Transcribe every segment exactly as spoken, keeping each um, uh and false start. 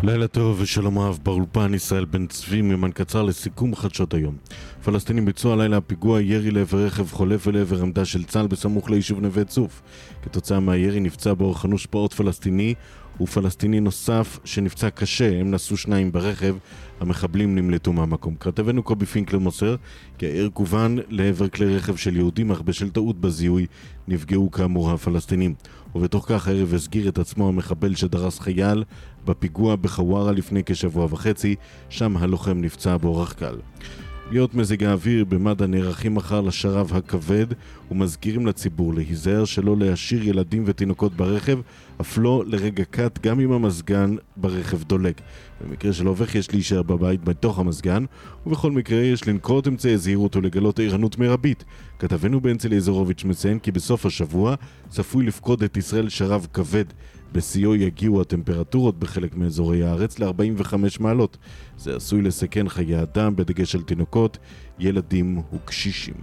לילה טוב ושלום רב, באולפן ישראל בן צבי מימן קצר לסיכום חדשות היום. פלסטינים ביצעו הלילה פיגוע ירי לעבר רכב חולף ולעבר עמדה של צה"ל בסמוך ליישוב נווה צוף. כתוצאה מהירי נפצע באורח אנוש פעוט פלסטיני ופלסטיני נוסף שנפצע קשה. הם נסעו שניים ברכב, המחבלים נמלטו מהמקום. כתבנו קובי פינקלר מוסר כי העיר כוון לעבר כלי רכב של יהודים, אך בשל טעות בזיהוי נפגעו כאמור הפלסטינים. ובתוך כך הערב הסגיר את עצמו המחבל שדרס חייל בפיגוע בחווארה לפני כשבוע וחצי, שם הלוחם נפצע באורח קל. פגיעות מזג האוויר במד"א נערכים מחר לשרב הכבד ומזכירים לציבור להיזהר שלא להשאיר ילדים ותינוקות ברכב, אף לא לרגע קט גם אם המזגן ברכב דולק. במקרה של הופך יש להישאר בבית בתוך המזגן, ובכל מקרה יש לנקוט אמצעי זהירות ולגלות ערנות מרבית. כתבנו בנצי אליעזרוביץ' מציין כי בסוף השבוע צפוי לפקוד את ישראל שרב כבד. בשיאו יגיעו הטמפרטורות בחלק מאזורי הארץ ל-ארבעים וחמש מעלות. זה עשוי לסכן חיי אדם בדגש על תינוקות, ילדים וקשישים.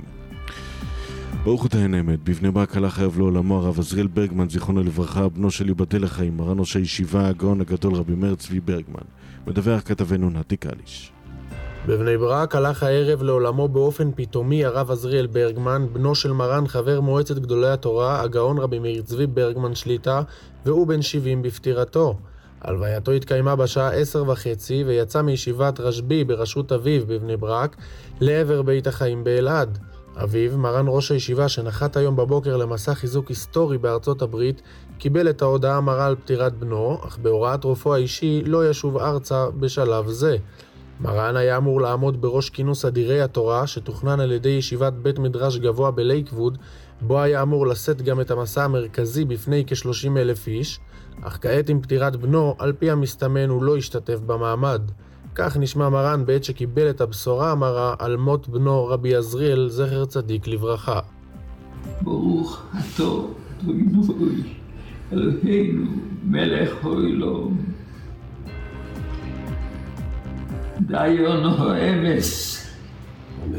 ברוך תהן אמת, בבני ברק הלך חייב לעולמו הרב עזריאל ברגמן זיכרונו לברכה, בנו של ייבדל לחיים, מרן ראש הישיבה הגאון הגדול רבי מאיר צבי ברגמן. מדווח כתבנו נתי קליש. בבני ברק הלך הערב לעולמו באופן פתאומי הרב עזריאל ברגמן, בנו של מרן חבר מועצת גדולי התורה הגאון רבי מאיר צבי ברגמן שליטה, והוא בן שבעים בפטירתו. הלווייתו התקיימה בשעה עשר וחצי ויצא מישיבת רשבי בראשות אביו בבני ברק לעבר בית החיים באלעד. אביו, מרן ראש הישיבה שנחת היום בבוקר למסע חיזוק היסטורי בארצות הברית, קיבל את ההודעה המרה על פטירת בנו, אך בהוראת רופאו האישי לא ישוב ארצה בשלב זה. מרן היה אמור לעמוד בראש כינוס אדירי התורה שתוכנן על ידי ישיבת בית מדרש גבוה בלייקווד, בו היה אמור לשאת גם את המסע המרכזי בפני כ-שלושים אלף איש, אך כעת עם פטירת בנו, על פי המסתמן הוא לא השתתף במעמד. כך נשמע מרן בעת שקיבל את הבשורה המרה על מות בנו רבי עזריאל זכר צדיק לברכה. ברוך אתה אדוני אלוהינו מלך העולם. דיין האמס. אמן.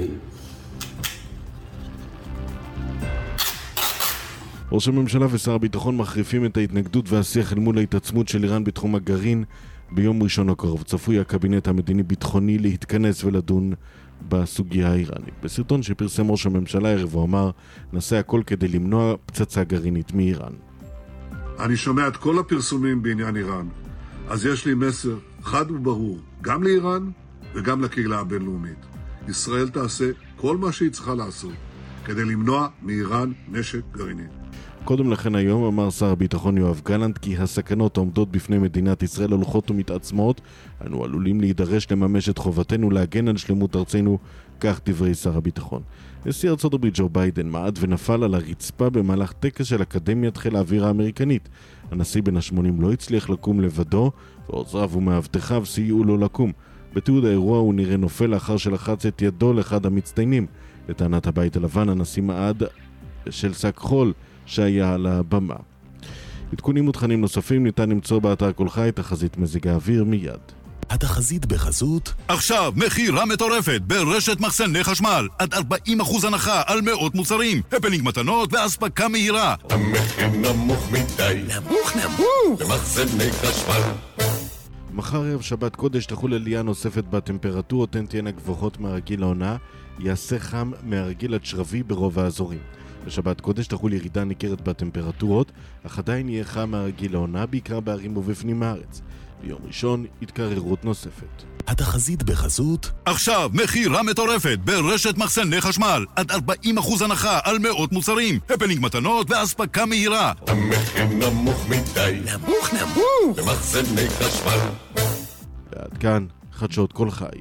ראש הממשלה ושר הביטחון מחריפים את ההתנגדות והשיח אל מול ההתעצמות של איראן בתחום הגרעין. ביום ראשון הקרוב צפוי הקבינט המדיני-ביטחוני להתכנס ולדון בסוגיה האיראנית. בסרטון שפרסם ראש הממשלה ערב הוא אמר, נעשה הכל כדי למנוע פצצה גרעינית מאיראן. אני שומע את כל הפרסומים בעניין איראן, אז יש לי מסר חד וברור, גם לאיראן וגם לקהילה הבינלאומית. ישראל תעשה כל מה שהיא צריכה לעשות כדי למנוע מאיראן נשק גרעיני. קודם לכן היום אמר שר הביטחון יואב גלנט כי הסכנות העומדות בפני מדינת ישראל הולכות ומתעצמות, אנו עלולים להידרש לממש את חובתנו להגן על שלמות ארצנו, כך דברי שר הביטחון. נשיא ארצות הברית ג'ו ביידן מעד ונפל על הרצפה במהלך טקס של אקדמיית חיל האוויר האמריקנית. הנשיא בן ה-שמונים לא הצליח לקום לבדו, ועוזריו ומאבטחיו סייעו לו לקום. בתיעוד האירוע הוא נראה נופל לאחר שלחץ את ידו לאחד המצטיינים. לטענת הבית הלבן הנשיא מעד של שק חול שהיה על הבמה. עדכונים ותכנים נוספים ניתן למצוא באתר כל חי, תחזית מזג האוויר מיד. התחזית בחסות עכשיו מחירה מטורפת ברשת מחסני חשמל עד ארבעים אחוז הנחה על מאות מוצרים, הפנינג מתנות ואספקה מהירה. המחיר נמוך מדי, נמוך נמוך במחסני חשמל. מחר ערב שבת קודש תחול עלייה נוספת בטמפרטורות, הן תהיינה גבוהות מהרגיל לעונה, יעשה חם מהרגיל עד שרבי ברוב האזורים. בשבת קודש תחול ירידה ניכרת בטמפרטורות, אך עדיין יהיה חם מהרגיל לעונה, בעיקר בערים ובפנים הארץ. ביום ראשון התקררות נוספת. התחזית בחסות עכשיו מחירה מטורפת ברשת מחסני חשמל עד ארבעים אחוז הנחה על מאות מוצרים, הפנינג מתנות ואספקה מהירה. המחיר נמוך מדי, נמוך נמוך במחסני חשמל. ועד כאן חדשות כל חי.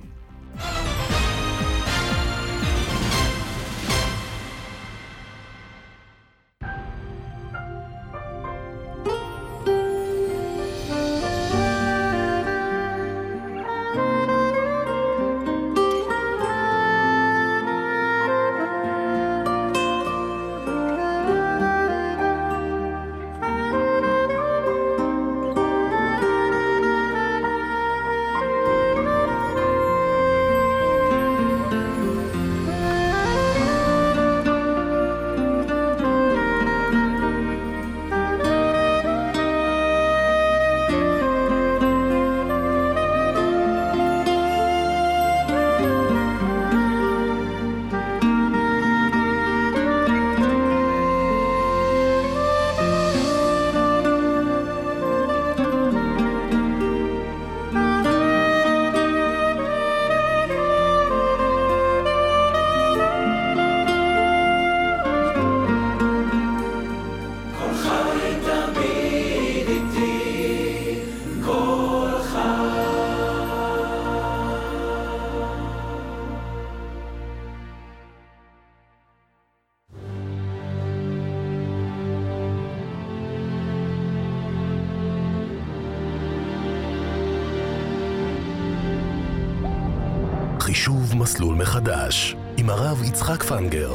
חישוב מסלול מחדש עם הרב יצחק פנגר.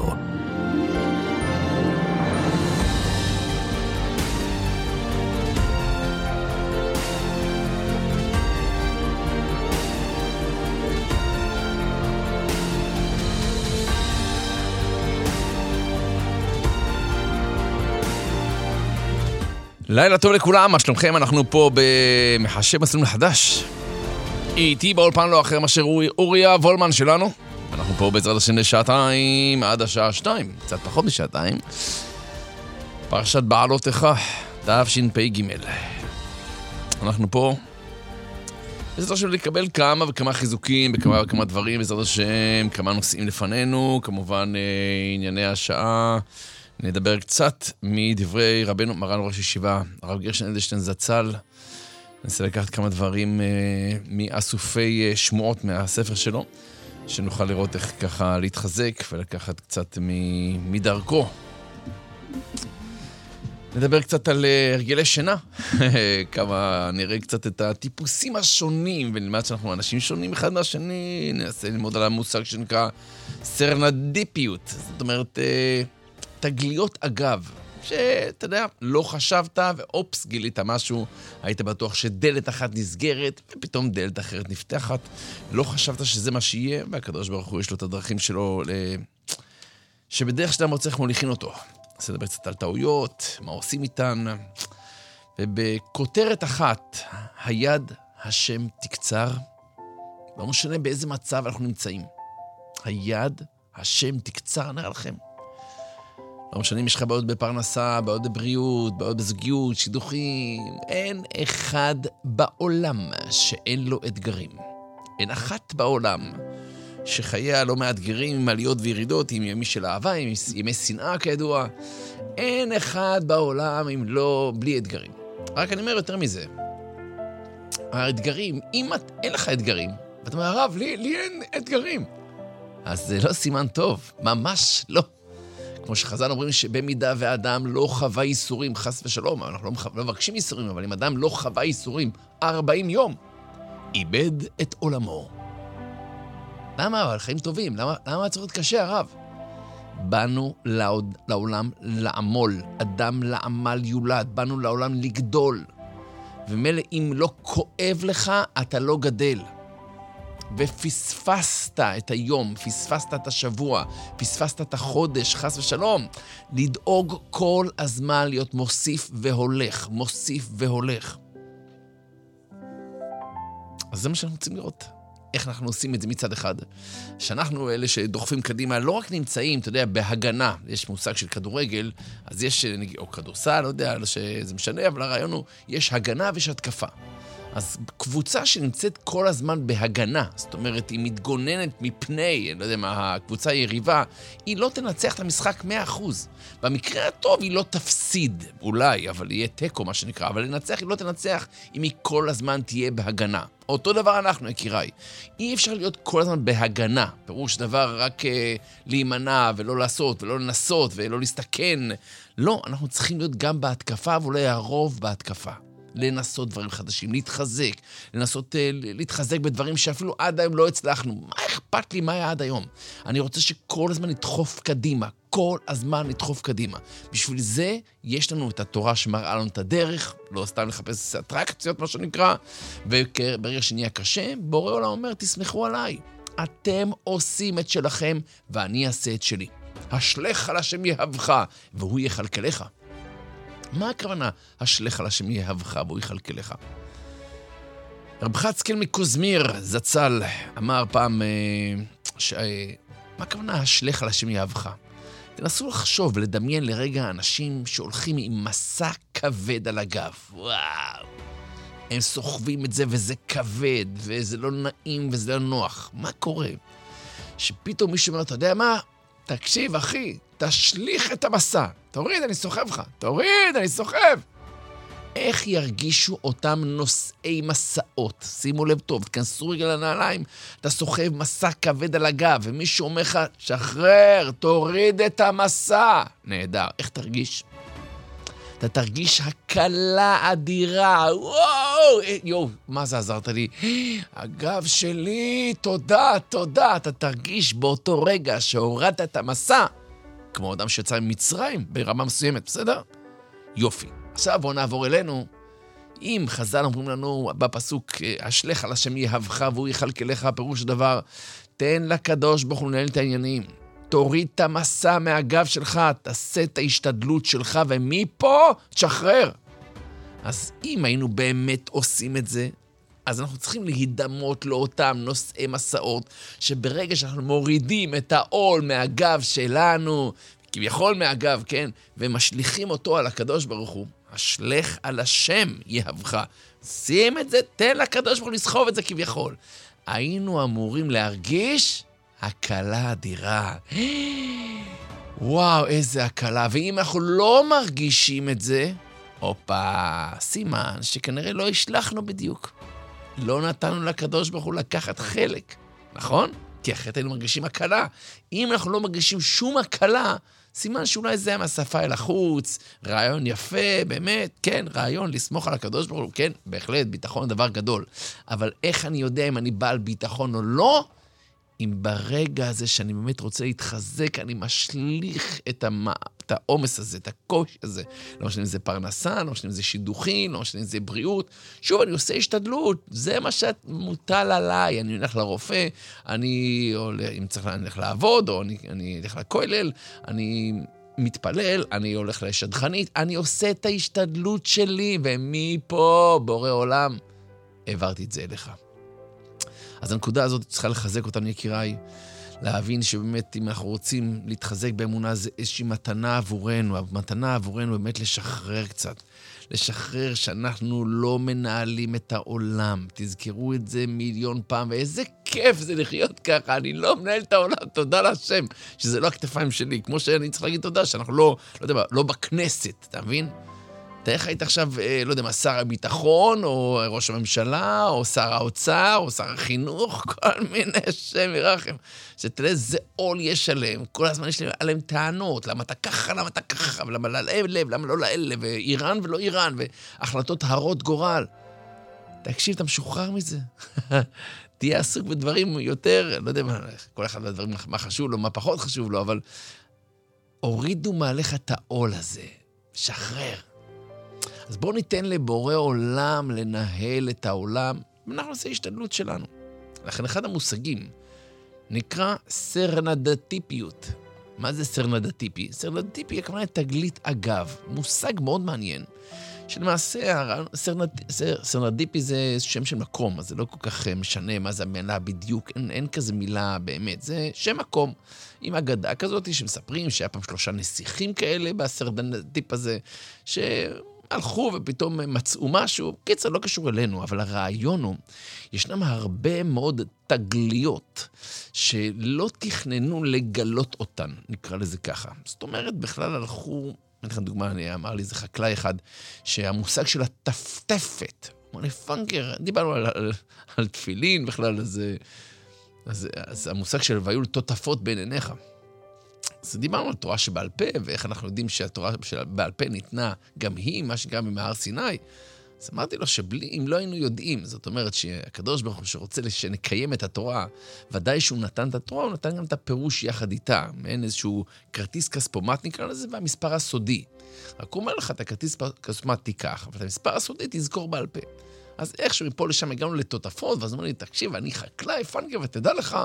לילה טוב לכולם, מה שלומכם? אנחנו פה במחשב מסלול מחדש. איתי באולפן לא אחר מאשר אוריה וולמן שלנו. אנחנו פה בעזרת השם לשעתיים עד השעה שתיים, קצת פחות משעתיים. פרשת בעלותך, תשפ"ג. אנחנו פה בעזרת השם לקבל כמה וכמה חיזוקים בכמה וכמה דברים, בעזרת השם כמה נושאים לפנינו, כמובן ענייני השעה. נדבר קצת מדברי רבנו מרן ראש ישיבה, הרב גרשון אדלשטיין זצ"ל. ננסה לקחת כמה דברים אה, מאסופי אה, שמועות מהספר שלו, שנוכל לראות איך ככה להתחזק ולקחת קצת מ- מדרכו. נדבר קצת על אה, הרגלי שינה, כמה נראה קצת את הטיפוסים השונים, ונלמד שאנחנו אנשים שונים אחד מהשני. ננסה ללמוד על המושג שנקרא סרנדיפיות, זאת אומרת אה, תגליות אגב, שאתה יודע, לא חשבת ואופס גילית משהו, היית בטוח שדלת אחת נסגרת ופתאום דלת אחרת נפתחת, לא חשבת שזה מה שיהיה, והקדוש ברוך הוא יש לו את הדרכים שלו ל... שבדרך שאתה מוצא איך מוליכים אותו. אז נדבר קצת על טעויות, מה עושים איתן, ובכותרת אחת, היד השם תקצר, לא משנה באיזה מצב אנחנו נמצאים, היד השם תקצר, נראה לכם. לא משנה אם יש לך בעיות בפרנסה, בעיות בבריאות, בעיות בזוגיות, שידוכים. אין אחד בעולם שאין לו אתגרים. אין אחת בעולם שחייה לא מאתגרים עם עליות וירידות, עם ימי של אהבה, עם ימי שנאה כידוע. אין אחד בעולם אם לא, בלי אתגרים. רק אני אומר יותר מזה. האתגרים, אם את, אין לך אתגרים, ואתה אומר, הרב, לי, לי אין אתגרים. אז זה לא סימן טוב, ממש לא. כמו שחז"ל אומרים שבמידה ואדם לא חווה איסורים, חס ושלום, אנחנו לא מבקשים איסורים, אבל אם אדם לא חווה איסורים ארבעים יום, איבד את עולמו. למה? אבל חיים טובים, למה, למה צריך להיות קשה, הרב? באנו לעוד, לעולם לעמול, אדם לעמל יולד, באנו לעולם לגדול. ומילא אם לא כואב לך, אתה לא גדל. ופספסת את היום, פספסת את השבוע, פספסת את החודש, חס ושלום. לדאוג כל הזמן להיות מוסיף והולך, מוסיף והולך. אז זה מה שאנחנו רוצים לראות. איך אנחנו עושים את זה מצד אחד. שאנחנו אלה שדוחפים קדימה, לא רק נמצאים, אתה יודע, בהגנה. יש מושג של כדורגל, אז יש, או כדורסל, לא יודע, שזה משנה, אבל הרעיון הוא, יש הגנה ויש התקפה. אז קבוצה שנמצאת כל הזמן בהגנה, זאת אומרת, היא מתגוננת מפני, אני לא יודע מה, הקבוצה היריבה, היא לא תנצח את המשחק מאה אחוז. במקרה הטוב היא לא תפסיד, אולי, אבל יהיה טקו מה שנקרא, אבל לנצח היא לא תנצח אם היא כל הזמן תהיה בהגנה. אותו דבר אנחנו, יקיריי. אי אפשר להיות כל הזמן בהגנה, פירוש דבר רק uh, להימנע ולא לעשות ולא לנסות ולא להסתכן. לא, אנחנו צריכים להיות גם בהתקפה ואולי הרוב בהתקפה. לנסות דברים חדשים, להתחזק, לנסות uh, להתחזק בדברים שאפילו עד היום לא הצלחנו. מה אכפת לי מה היה עד היום? אני רוצה שכל הזמן נדחוף קדימה, כל הזמן נדחוף קדימה. בשביל זה יש לנו את התורה שמראה לנו את הדרך, לא סתם לחפש אטרקציות, מה שנקרא, וברגע שנהיה קשה, בורא עולם אומר, תסמכו עליי. אתם עושים את שלכם, ואני אעשה את שלי. השלך על השם יהבך, והוא יכלכלך. מה הכוונה? השלך על השם יהבך, והוא יכלכלך. רב חצקאל מקוזמיר, זצ"ל, אמר פעם, ש... מה הכוונה? השלך על השם יהבך. תנסו לחשוב ולדמיין לרגע אנשים שהולכים עם מסע כבד על הגב. וואו. הם סוחבים את זה וזה כבד, וזה לא נעים וזה לא נוח. מה קורה? שפתאום מישהו אומר, אתה יודע מה? תקשיב, אחי, תשליך את המסע. תוריד, אני סוחב לך. תוריד, אני סוחב. איך ירגישו אותם נושאי מסעות? שימו לב טוב, תכנסו רגע לנעליים, אתה סוחב מסע כבד על הגב, ומישהו אומר לך, שחרר, תוריד את המסע. נהדר, איך תרגיש? אתה תרגיש הקלה אדירה, וואו, יואו, מה זה עזרת לי? הגב שלי, תודה, תודה, אתה תרגיש באותו רגע שהורדת את המסע, כמו אדם שיצא ממצרים ברמה מסוימת, בסדר? יופי. עכשיו בואו נעבור אלינו. אם חז"ל אומרים לנו בפסוק, אשליך על השם יאהבך והוא יכלכלך, פירוש דבר, תן לקדוש ברוך הוא לנהל את העניינים. תוריד את המסע מהגב שלך, תעשה את ההשתדלות שלך, ומפה תשחרר. אז אם היינו באמת עושים את זה, אז אנחנו צריכים להידמות לאותם נושאי מסעות, שברגע שאנחנו מורידים את העול מהגב שלנו, כביכול מהגב, כן, ומשליכים אותו על הקדוש ברוך הוא, אשלך על השם יאהבך. שים את זה, תן לקדוש ברוך הוא לסחוב את זה כביכול. היינו אמורים להרגיש הקלה אדירה. וואו, איזה הקלה. ואם אנחנו לא מרגישים את זה, אופה, סימן שכנראה לא השלחנו בדיוק. לא נתנו לקדוש ברוך הוא לקחת חלק, נכון? כי אחרת היינו מרגישים הקלה. אם אנחנו לא מרגישים שום הקלה, סימן שאולי זה מהשפה אל החוץ, רעיון יפה, באמת, כן, רעיון לסמוך על הקדוש ברוך הוא, כן, בהחלט, ביטחון דבר גדול. אבל איך אני יודע אם אני בעל ביטחון או לא? אם ברגע הזה שאני באמת רוצה להתחזק, אני משליך את, המ... את העומס הזה, את הקושי הזה. לא משנה אם זה פרנסה, לא משנה אם זה שידוכים, לא משנה אם זה בריאות. שוב, אני עושה השתדלות, זה מה שמוטל עליי. אני הולך לרופא, אני, או אם צריך, אני הולך לעבוד, או אני, אני הולך לכולל, אני מתפלל, אני הולך לשדכנית, אני עושה את ההשתדלות שלי, ומפה, בורא עולם, העברתי את זה אליך. אז הנקודה הזאת צריכה לחזק אותנו, יקיריי, להבין שבאמת אם אנחנו רוצים להתחזק באמונה, זה איזושהי מתנה עבורנו, המתנה עבורנו באמת לשחרר קצת, לשחרר שאנחנו לא מנהלים את העולם. תזכרו את זה מיליון פעם, ואיזה כיף זה לחיות ככה, אני לא מנהל את העולם, תודה להשם, שזה לא הכתפיים שלי, כמו שאני צריך להגיד תודה, שאנחנו לא, לא יודע מה, לא בכנסת, אתה מבין? אתה איך היית עכשיו, לא יודע מה, שר הביטחון, או ראש הממשלה, או שר האוצר, או שר החינוך, כל מיני שם ירחם. שתראה איזה עול יש עליהם, כל הזמן יש עליהם טענות, למה אתה ככה, למה אתה ככה, ולמה לאל לב, למה לא לאל לב, ואיראן ולא איראן, והחלטות הרות גורל. תקשיב, אתה משוחרר מזה. תהיה עסוק בדברים יותר, לא יודע מה, כל אחד בדברים, מה חשוב לו, מה פחות חשוב לו, אבל הורידו מעליך את העול הזה, שחרר. אז בואו ניתן לבורא עולם לנהל את העולם, ואנחנו נעשה השתדלות שלנו. לכן אחד המושגים נקרא סרנדטיפיות. מה זה סרנדטיפי? סרנדטיפי הכוונה תגלית אגב, מושג מאוד מעניין, שלמעשה סרנד... סרנדיפי זה שם של מקום, אז זה לא כל כך משנה מה זה המילה בדיוק, אין, אין כזה מילה באמת, זה שם מקום. עם אגדה כזאת שמספרים שהיה פעם שלושה נסיכים כאלה בסרנדיפ הזה, ש... הלכו ופתאום מצאו משהו, קיצר לא קשור אלינו, אבל הרעיון הוא, ישנם הרבה מאוד תגליות שלא תכננו לגלות אותן, נקרא לזה ככה. זאת אומרת, בכלל הלכו, אני לכם דוגמה, אני אמר לי, זה חקלאי אחד, שהמושג של הטפטפת, מוני פנקר, דיברנו על, על, על תפילין בכלל, אז, אז, אז המושג של והיו לטוטפות בין עיניך. אז דיברנו על תורה שבעל פה, ואיך אנחנו יודעים שהתורה שבעל פה ניתנה גם היא, מה שגם ממהר סיני. אז אמרתי לו שאם לא היינו יודעים, זאת אומרת שהקדוש ברוך הוא שרוצה שנקיים את התורה, ודאי שהוא נתן את התורה, הוא נתן גם את הפירוש יחד איתה, מעין איזשהו כרטיס כספומט נקרא לזה, והמספר הסודי. רק הוא אומר לך, את הכרטיס כספומט תיקח, אבל את המספר הסודי תזכור בעל פה. אז איכשהו מפה לשם הגענו לטוטפות, ואז אמר לי, תקשיב, אני חקלאי, פנקר, ותדע לך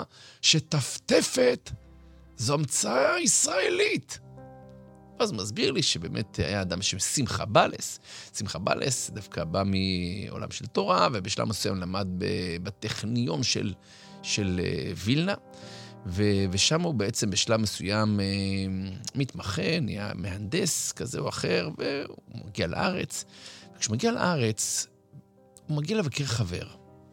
שטפטפת זו המצאה ישראלית. אז הוא מסביר לי שבאמת היה אדם בשם שמחה בלס. שמחה בלס דווקא בא מעולם של תורה, ובשלב מסוים למד בטכניון של, של וילנה, ו- ושם הוא בעצם בשלב מסוים מתמחה, נהיה מהנדס כזה או אחר, והוא מגיע לארץ. וכשהוא מגיע לארץ, הוא מגיע לבקר חבר.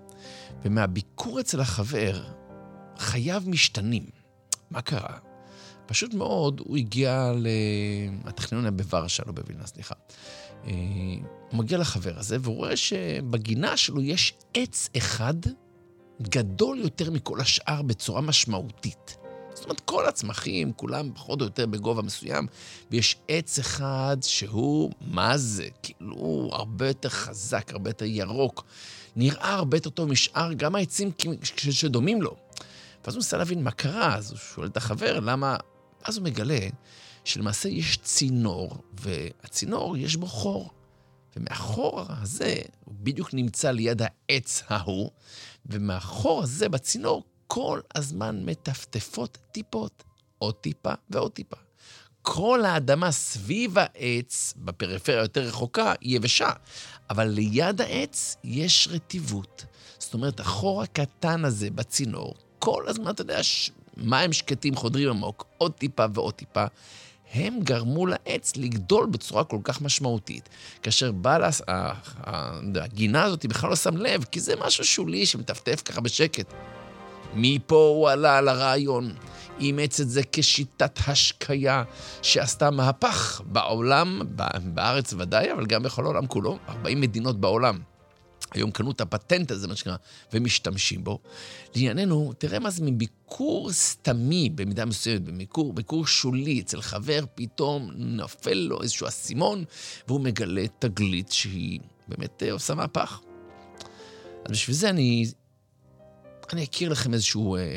ומהביקור אצל החבר, חייו משתנים. מה קרה? פשוט מאוד, הוא הגיע לטכניון בוורשה, לא בווילנה, סליחה. הוא מגיע לחבר הזה, והוא רואה שבגינה שלו יש עץ אחד גדול יותר מכל השאר בצורה משמעותית. זאת אומרת, כל הצמחים, כולם פחות או יותר בגובה מסוים, ויש עץ אחד שהוא, מה זה? כאילו, הוא הרבה יותר חזק, הרבה יותר ירוק, נראה הרבה יותר טוב משאר, גם העצים שדומים לו. ואז הוא מנסה להבין מה קרה, אז הוא שואל את החבר, למה? אז הוא מגלה שלמעשה יש צינור, והצינור יש בו חור. ומהחור הזה, הוא בדיוק נמצא ליד העץ ההוא, ומהחור הזה בצינור כל הזמן מטפטפות טיפות, עוד טיפה ועוד טיפה. כל האדמה סביב העץ, בפריפריה יותר רחוקה, היא יבשה, אבל ליד העץ יש רטיבות. זאת אומרת, החור הקטן הזה בצינור, כל הזמן, אתה יודע, מים שקטים חודרים עמוק, עוד טיפה ועוד טיפה, הם גרמו לעץ לגדול בצורה כל כך משמעותית. כאשר בא לה, הגינה הזאת היא בכלל לא שם לב, כי זה משהו שולי שמטפטף ככה בשקט. מפה הוא עלה על הרעיון, אימץ את זה כשיטת השקיה שעשתה מהפך בעולם, בארץ ודאי, אבל גם בכל העולם כולו, ארבעים מדינות בעולם. היום קנו את הפטנט הזה, מה שקרה, ומשתמשים בו. לענייננו, תראה מה זה מביקור סתמי, במידה מסוימת, בביקור, ביקור שולי, אצל חבר פתאום נופל לו איזשהו אסימון, והוא מגלה תגלית שהיא באמת עושה מהפך. אז בשביל זה אני, אני אכיר לכם איזשהו אה,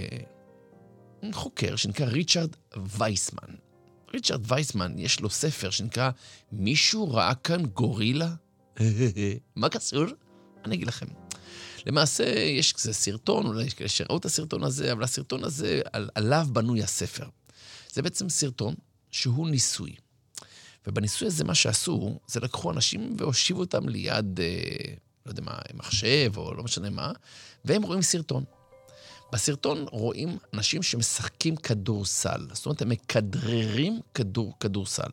חוקר שנקרא ריצ'רד וייסמן. ריצ'רד וייסמן, יש לו ספר שנקרא מישהו ראה כאן גורילה? מה קשור? אני אגיד לכם. למעשה, יש כזה סרטון, אולי יש כאלה שראו את הסרטון הזה, אבל הסרטון הזה, על, עליו בנוי הספר. זה בעצם סרטון שהוא ניסוי. ובניסוי הזה, מה שעשו, זה לקחו אנשים והושיבו אותם ליד, אה, לא יודע מה, מחשב או לא משנה מה, והם רואים סרטון. בסרטון רואים אנשים שמשחקים כדורסל. זאת אומרת, הם מקדררים כדור, כדורסל.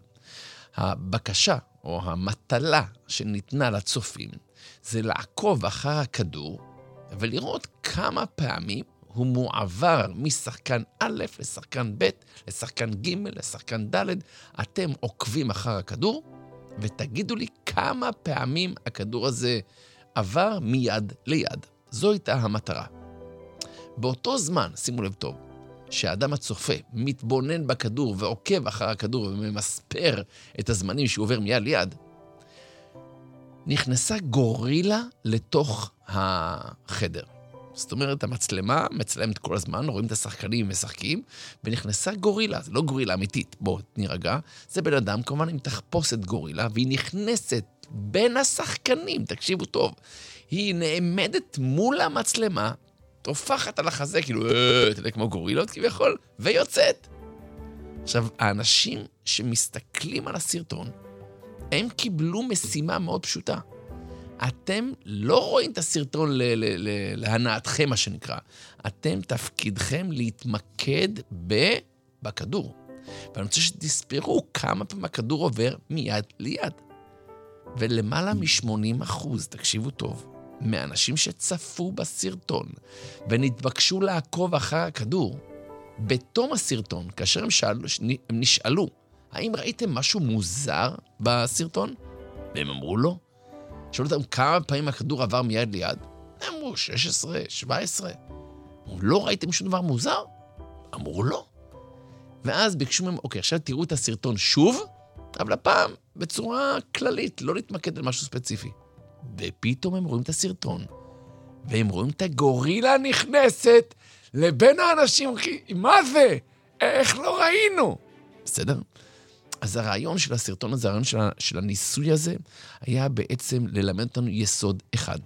הבקשה או המטלה שניתנה לצופים, זה לעקוב אחר הכדור, ולראות כמה פעמים הוא מועבר משחקן א' לשחקן ב', לשחקן ג', לשחקן ד'. אתם עוקבים אחר הכדור, ותגידו לי כמה פעמים הכדור הזה עבר מיד ליד. זו הייתה המטרה. באותו זמן, שימו לב טוב, שהאדם הצופה מתבונן בכדור ועוקב אחר הכדור וממספר את הזמנים שהוא עובר מיד ליד, נכנסה גורילה לתוך החדר. זאת אומרת, המצלמה מצלמת כל הזמן, רואים את השחקנים משחקים, ונכנסה גורילה, זה לא גורילה אמיתית, בואו נירגע, זה בן אדם כמובן עם תחפושת גורילה, והיא נכנסת בין השחקנים, תקשיבו טוב, היא נעמדת מול המצלמה, תופחת על החזה, כאילו, אה, אתה יודע, כמו גורילות כביכול, ויוצאת. עכשיו, האנשים שמסתכלים על הסרטון, הם קיבלו משימה מאוד פשוטה. אתם לא רואים את הסרטון ל- ל- ל- להנאתכם, מה שנקרא. אתם תפקידכם להתמקד ב- בכדור. ואני רוצה שתספרו כמה פעמים הכדור עובר מיד ליד. ולמעלה מ-שמונים אחוז, תקשיבו טוב, מאנשים שצפו בסרטון ונתבקשו לעקוב אחר הכדור, בתום הסרטון, כאשר הם, שאלו, הם נשאלו, האם ראיתם משהו מוזר בסרטון? והם אמרו לא. שאלו אותם כמה פעמים הכדור עבר מיד ליד? הם אמרו שש עשרה, שבע עשרה. אמרו, לא ראיתם שום דבר מוזר? אמרו לא. ואז ביקשו מהם, אוקיי, עכשיו תראו את הסרטון שוב, אבל הפעם בצורה כללית, לא להתמקד על משהו ספציפי. ופתאום הם רואים את הסרטון, והם רואים את הגורילה נכנסת לבין האנשים, מה זה? איך לא ראינו? בסדר? אז הרעיון של הסרטון הזה, הרעיון של, של הניסוי הזה, היה בעצם ללמד אותנו יסוד אחד.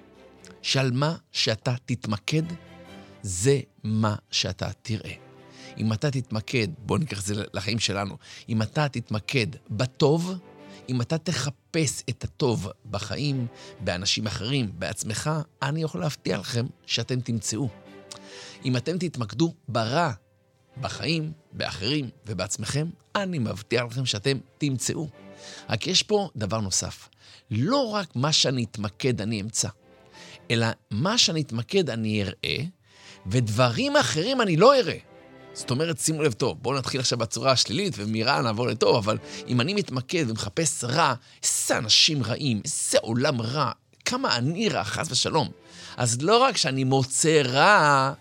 שעל מה שאתה תתמקד, זה מה שאתה תראה. אם אתה תתמקד, בוא ניקח את זה לחיים שלנו, אם אתה תתמקד בטוב, אם אתה תחפש את הטוב בחיים, באנשים אחרים, בעצמך, אני יכול להבטיח לכם שאתם תמצאו. אם אתם תתמקדו ברע בחיים, באחרים ובעצמכם, אני מבטיח לכם שאתם תמצאו. רק יש פה דבר נוסף. לא רק מה שאני אתמקד אני אמצא, אלא מה שאני אתמקד אני אראה, ודברים אחרים אני לא אראה. זאת אומרת, שימו לב טוב, בואו נתחיל עכשיו בצורה השלילית, ומרע נעבור לטוב, אבל אם אני מתמקד ומחפש רע, איזה אנשים רעים, איזה עולם רע, כמה אני רע, חס ושלום. אז לא רק שאני מוצא רע,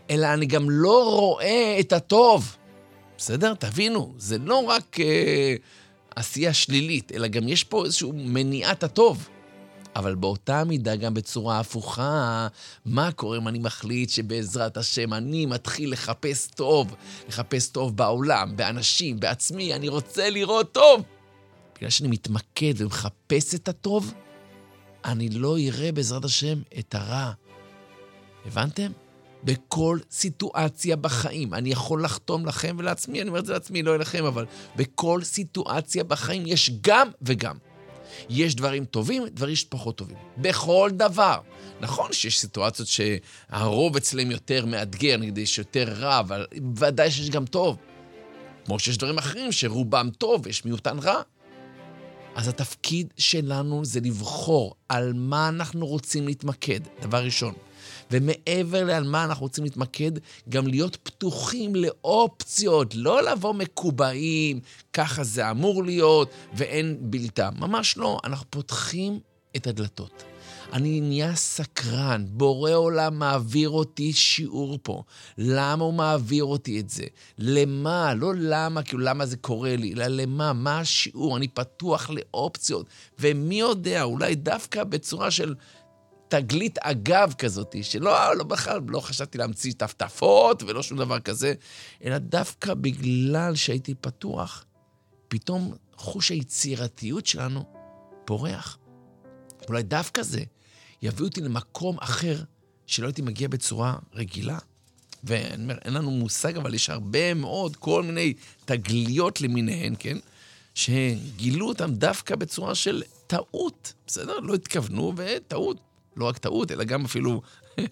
אלא אני גם לא רואה את הטוב. בסדר? תבינו, זה לא רק אה, עשייה שלילית, אלא גם יש פה איזשהו מניעת הטוב. אבל באותה מידה גם בצורה הפוכה, מה קורה אם אני מחליט שבעזרת השם אני מתחיל לחפש טוב, לחפש טוב בעולם, באנשים, בעצמי, אני רוצה לראות טוב. בגלל שאני מתמקד ומחפש את הטוב, אני לא אראה בעזרת השם את הרע. הבנתם? בכל סיטואציה בחיים, אני יכול לחתום לכם ולעצמי, אני אומר את זה לעצמי, לא אליכם, אבל בכל סיטואציה בחיים יש גם וגם. יש דברים טובים, דברים שפחות טובים. בכל דבר. נכון שיש סיטואציות שהרוב אצלם יותר מאתגר, נגיד יש יותר רע, אבל ודאי שיש גם טוב. כמו שיש דברים אחרים שרובם טוב ויש מיעוטן רע. אז התפקיד שלנו זה לבחור על מה אנחנו רוצים להתמקד, דבר ראשון. ומעבר לעל מה אנחנו רוצים להתמקד, גם להיות פתוחים לאופציות, לא לבוא מקובעים, ככה זה אמור להיות, ואין בלתה. ממש לא, אנחנו פותחים את הדלתות. אני נהיה סקרן, בורא עולם מעביר אותי שיעור פה. למה הוא מעביר אותי את זה? למה? לא למה, כאילו למה זה קורה לי, אלא למה? מה השיעור? אני פתוח לאופציות. ומי יודע, אולי דווקא בצורה של תגלית אגב כזאת, שלא לא בכלל, לא חשבתי להמציא טפטפות ולא שום דבר כזה, אלא דווקא בגלל שהייתי פתוח, פתאום חוש היצירתיות שלנו פורח. אולי דווקא זה יביא אותי למקום אחר שלא הייתי מגיע בצורה רגילה. ואני אומר, אין לנו מושג, אבל יש הרבה מאוד כל מיני תגליות למיניהן, כן? שגילו אותם דווקא בצורה של טעות. בסדר? לא התכוונו וטעות. לא רק טעות, אלא גם אפילו,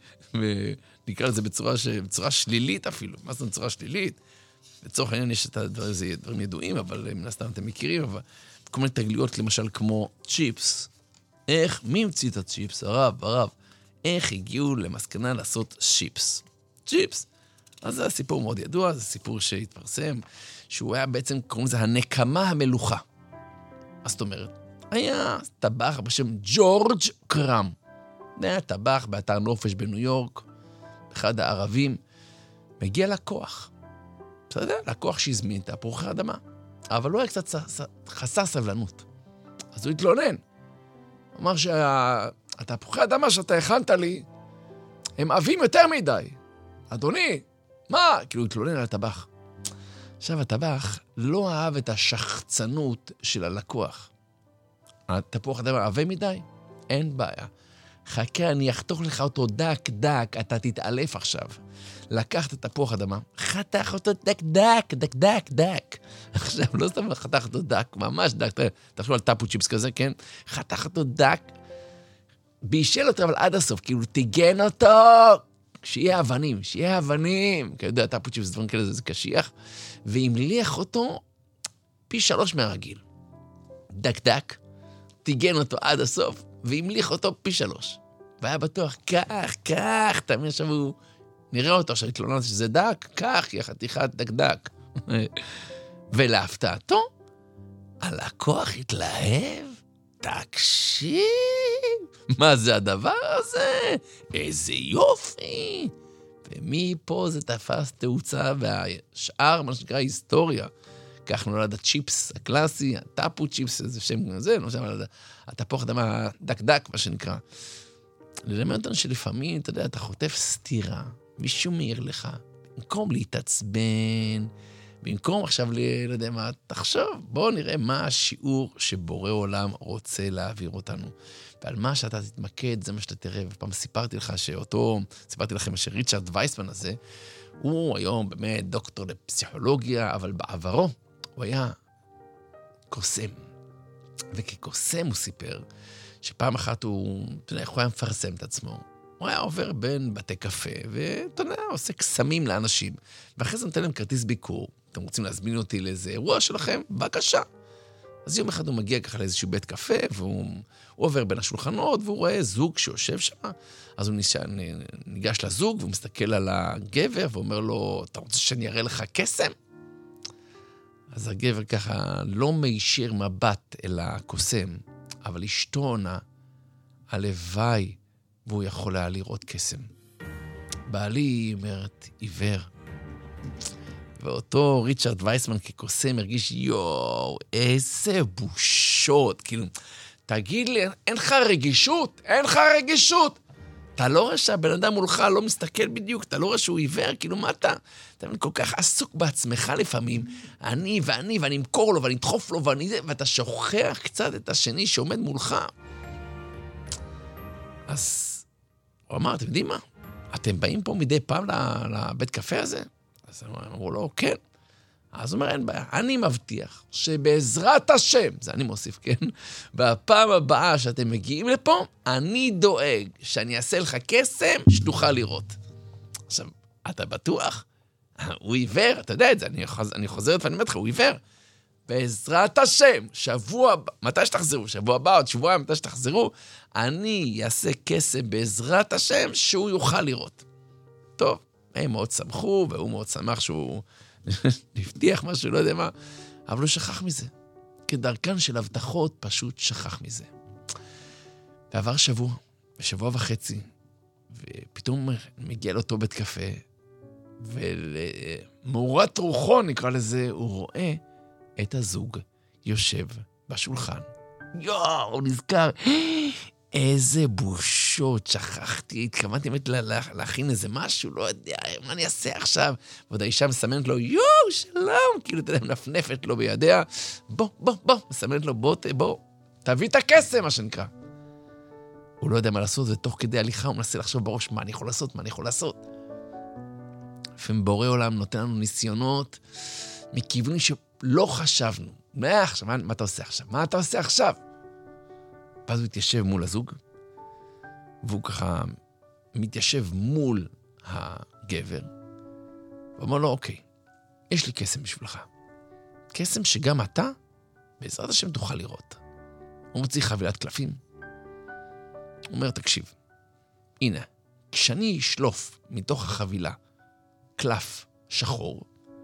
ונקרא לזה בצורה, ש... בצורה שלילית אפילו. מה זה בצורה שלילית? לצורך העניין יש את הדברים, זה דברים ידועים, אבל מן הסתם אתם מכירים, אבל כל מיני תגליות, למשל כמו צ'יפס. איך, מי המציא את הצ'יפס? הרב, הרב. איך הגיעו למסקנה לעשות צ'יפס? צ'יפס. אז זה סיפור מאוד ידוע, זה סיפור שהתפרסם, שהוא היה בעצם, קוראים לזה הנקמה המלוכה. אז זאת אומרת, היה טבח בשם ג'ורג' קרם. זה היה טבח באתר נופש בניו יורק, אחד הערבים, מגיע לקוח. בסדר? לקוח שהזמין את הפרוחי אדמה. אבל הוא היה קצת חסר סבלנות. אז הוא התלונן. הוא אמר שהתפוחי אדמה שאתה הכנת לי, הם עבים יותר מדי. אדוני, מה? כאילו הוא התלונן על הטבח. עכשיו הטבח לא אהב את השחצנות של הלקוח. התפוח אדמה עבה מדי? אין בעיה. חכה, אני אחתוך לך אותו דק דק, אתה תתעלף עכשיו. לקח את התפוח אדמה, חתך אותו דק דק, דק דק דק. עכשיו, לא סתם חתך אותו דק, ממש דק, תחשוב על טאפו צ'יפס כזה, כן? חתך אותו דק, בישל אותו אבל עד הסוף, כאילו תיגן אותו, שיהיה אבנים, שיהיה אבנים, כי יודע, טאפו צ'יפס דברים כאלה, זה קשיח, והמליח אותו פי שלוש מהרגיל. דק דק, תיגן אותו עד הסוף, והמליך אותו פי שלוש. והיה בטוח, כך, כך, תמיד עכשיו הוא, נראה אותו עכשיו, התלונן שזה דק, כך, היא חתיכת דק דק. ולהפתעתו, הלקוח התלהב, תקשיב, מה זה הדבר הזה? איזה יופי. ומפה זה תפס תאוצה, והשאר, מה שנקרא, היסטוריה. כך נולד הצ'יפס הקלאסי, הטאפו צ'יפס, זה שם זה, לא שם, התפוח אדמה דק דק, מה שנקרא. ללמד אותנו שלפעמים, אתה יודע, אתה חוטף סתירה, מישהו מעיר לך, במקום להתעצבן, במקום עכשיו, לא יודע מה, תחשוב, בואו נראה מה השיעור שבורא עולם רוצה להעביר אותנו. ועל מה שאתה תתמקד, זה מה שאתה תראה. ופעם סיפרתי לך שאותו, סיפרתי לכם שריצ'רד וייסמן הזה, הוא היום באמת דוקטור לפסיכולוגיה, אבל בעברו הוא היה קוסם. וכקוסם הוא סיפר שפעם אחת הוא, אתה יודע, הוא היה מפרסם את עצמו. הוא היה עובר בין בתי קפה, ואתה יודע, עושה קסמים לאנשים. ואחרי זה נותן להם כרטיס ביקור. אתם רוצים להזמין אותי לאיזה אירוע שלכם? בבקשה. אז יום אחד הוא מגיע ככה לאיזשהו בית קפה, והוא עובר בין השולחנות, והוא רואה זוג שיושב שם. אז הוא ניגש לזוג, והוא מסתכל על הגבר, ואומר לו, אתה רוצה שאני אראה לך קסם? אז הגבר ככה לא מישיר מבט אל הקוסם, אבל אשתו עונה, הלוואי, והוא יכול היה לראות קסם. בעלי, היא אומרת, עיוור. ואותו ריצ'רד וייסמן כקוסם הרגיש, יואו, איזה בושות. כאילו, תגיד לי, אין לך רגישות? אין לך רגישות? אתה לא רואה שהבן אדם מולך לא מסתכל בדיוק, אתה לא רואה שהוא עיוור, כאילו מה אתה? אתה כל כך עסוק בעצמך לפעמים, אני ואני, ואני אמכור לו, ואני אדחוף לו, ואני זה, ואתה שוכח קצת את השני שעומד מולך. אז הוא אמר, אתם יודעים מה? אתם באים פה מדי פעם לבית קפה הזה? אז הם אמרו לו, כן. אז הוא אומר, אין בעיה, אני מבטיח שבעזרת השם, זה אני מוסיף, כן? בפעם הבאה שאתם מגיעים לפה, אני דואג שאני אעשה לך קסם שתוכל לראות. עכשיו, אתה בטוח? הוא עיוור, אתה יודע את זה, אני, חוז... אני חוזרת ואני אומר לך, הוא עיוור. בעזרת השם, שבוע, מתי שתחזרו? שבוע הבא, עוד שבועיים, מתי שתחזרו? אני אעשה קסם בעזרת השם שהוא יוכל לראות. טוב, הם מאוד שמחו, והוא מאוד שמח שהוא נבטיח משהו, לא יודע מה, אבל הוא שכח מזה. כדרכן של הבטחות, פשוט שכח מזה. ועבר שבוע, ושבוע וחצי, ופתאום מגיע לאותו בית קפה, ולמורת רוחו, נקרא לזה, הוא רואה את הזוג יושב בשולחן. יואו, הוא נזכר, איזה בושות, שכחתי, התכוונתי באמת להכין איזה משהו, לא יודע, מה אני אעשה עכשיו? ועוד האישה מסמנת לו, יואו, שלום, כאילו, אתה יודע, מנפנפת לו בידיה, בוא, בוא, בוא, מסמנת לו, בוא, בוא, תביא את הקסם, מה שנקרא. הוא לא יודע מה לעשות, ותוך כדי הליכה הוא מנסה לחשוב בראש, מה אני יכול לעשות, מה אני יכול לעשות. לפעמים בורא עולם נותן לנו ניסיונות, מכיוונים שלא חשבנו. מה עכשיו, מה, מה אתה עושה עכשיו? מה אתה עושה עכשיו? ואז הוא התיישב מול הזוג, והוא ככה מתיישב מול הגבר, ואומר לו, אוקיי, יש לי קסם בשבילך. קסם שגם אתה, בעזרת השם תוכל לראות. הוא מוציא חבילת קלפים. הוא אומר, תקשיב, הנה, כשאני אשלוף מתוך החבילה קלף שחור,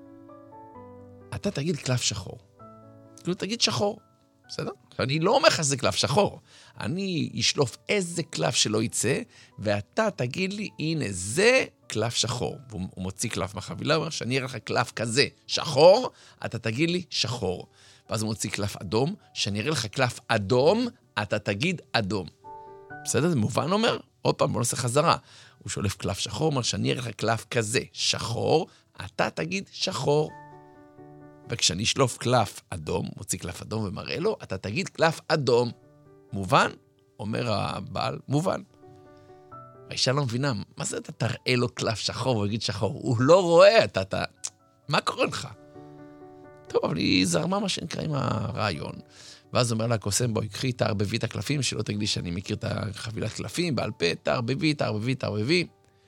אתה תגיד קלף שחור. כאילו תגיד שחור. בסדר? אני לא אומר לך שזה קלף שחור. אני אשלוף איזה קלף שלא יצא, ואתה תגיד לי, הנה, זה קלף שחור. והוא מוציא קלף מהחבילה, הוא אומר שאני אראה לך קלף כזה, שחור, אתה תגיד לי שחור. ואז הוא מוציא קלף אדום, שאני אראה לך קלף אדום, אתה תגיד אדום. בסדר? זה מובן אומר? עוד פעם, בוא נעשה חזרה. הוא שולף קלף שחור, אומר שאני אראה לך קלף כזה, שחור, אתה תגיד שחור. וכשאני אשלוף קלף אדום, מוציא קלף אדום ומראה לו, אתה תגיד קלף אדום. מובן? אומר הבעל, מובן. האישה לא מבינה, מה זה אתה תראה לו קלף שחור ויגיד שחור? הוא לא רואה, אתה, אתה... מה קורה לך? טוב, אבל היא זרמה מה שנקרא עם הרעיון. ואז אומר לה, קוסם, בואי, קחי, תערבבי את הקלפים, שלא תגידי שאני מכיר את החבילת קלפים, בעל פה, תערבבי, תערבבי, תערבבי.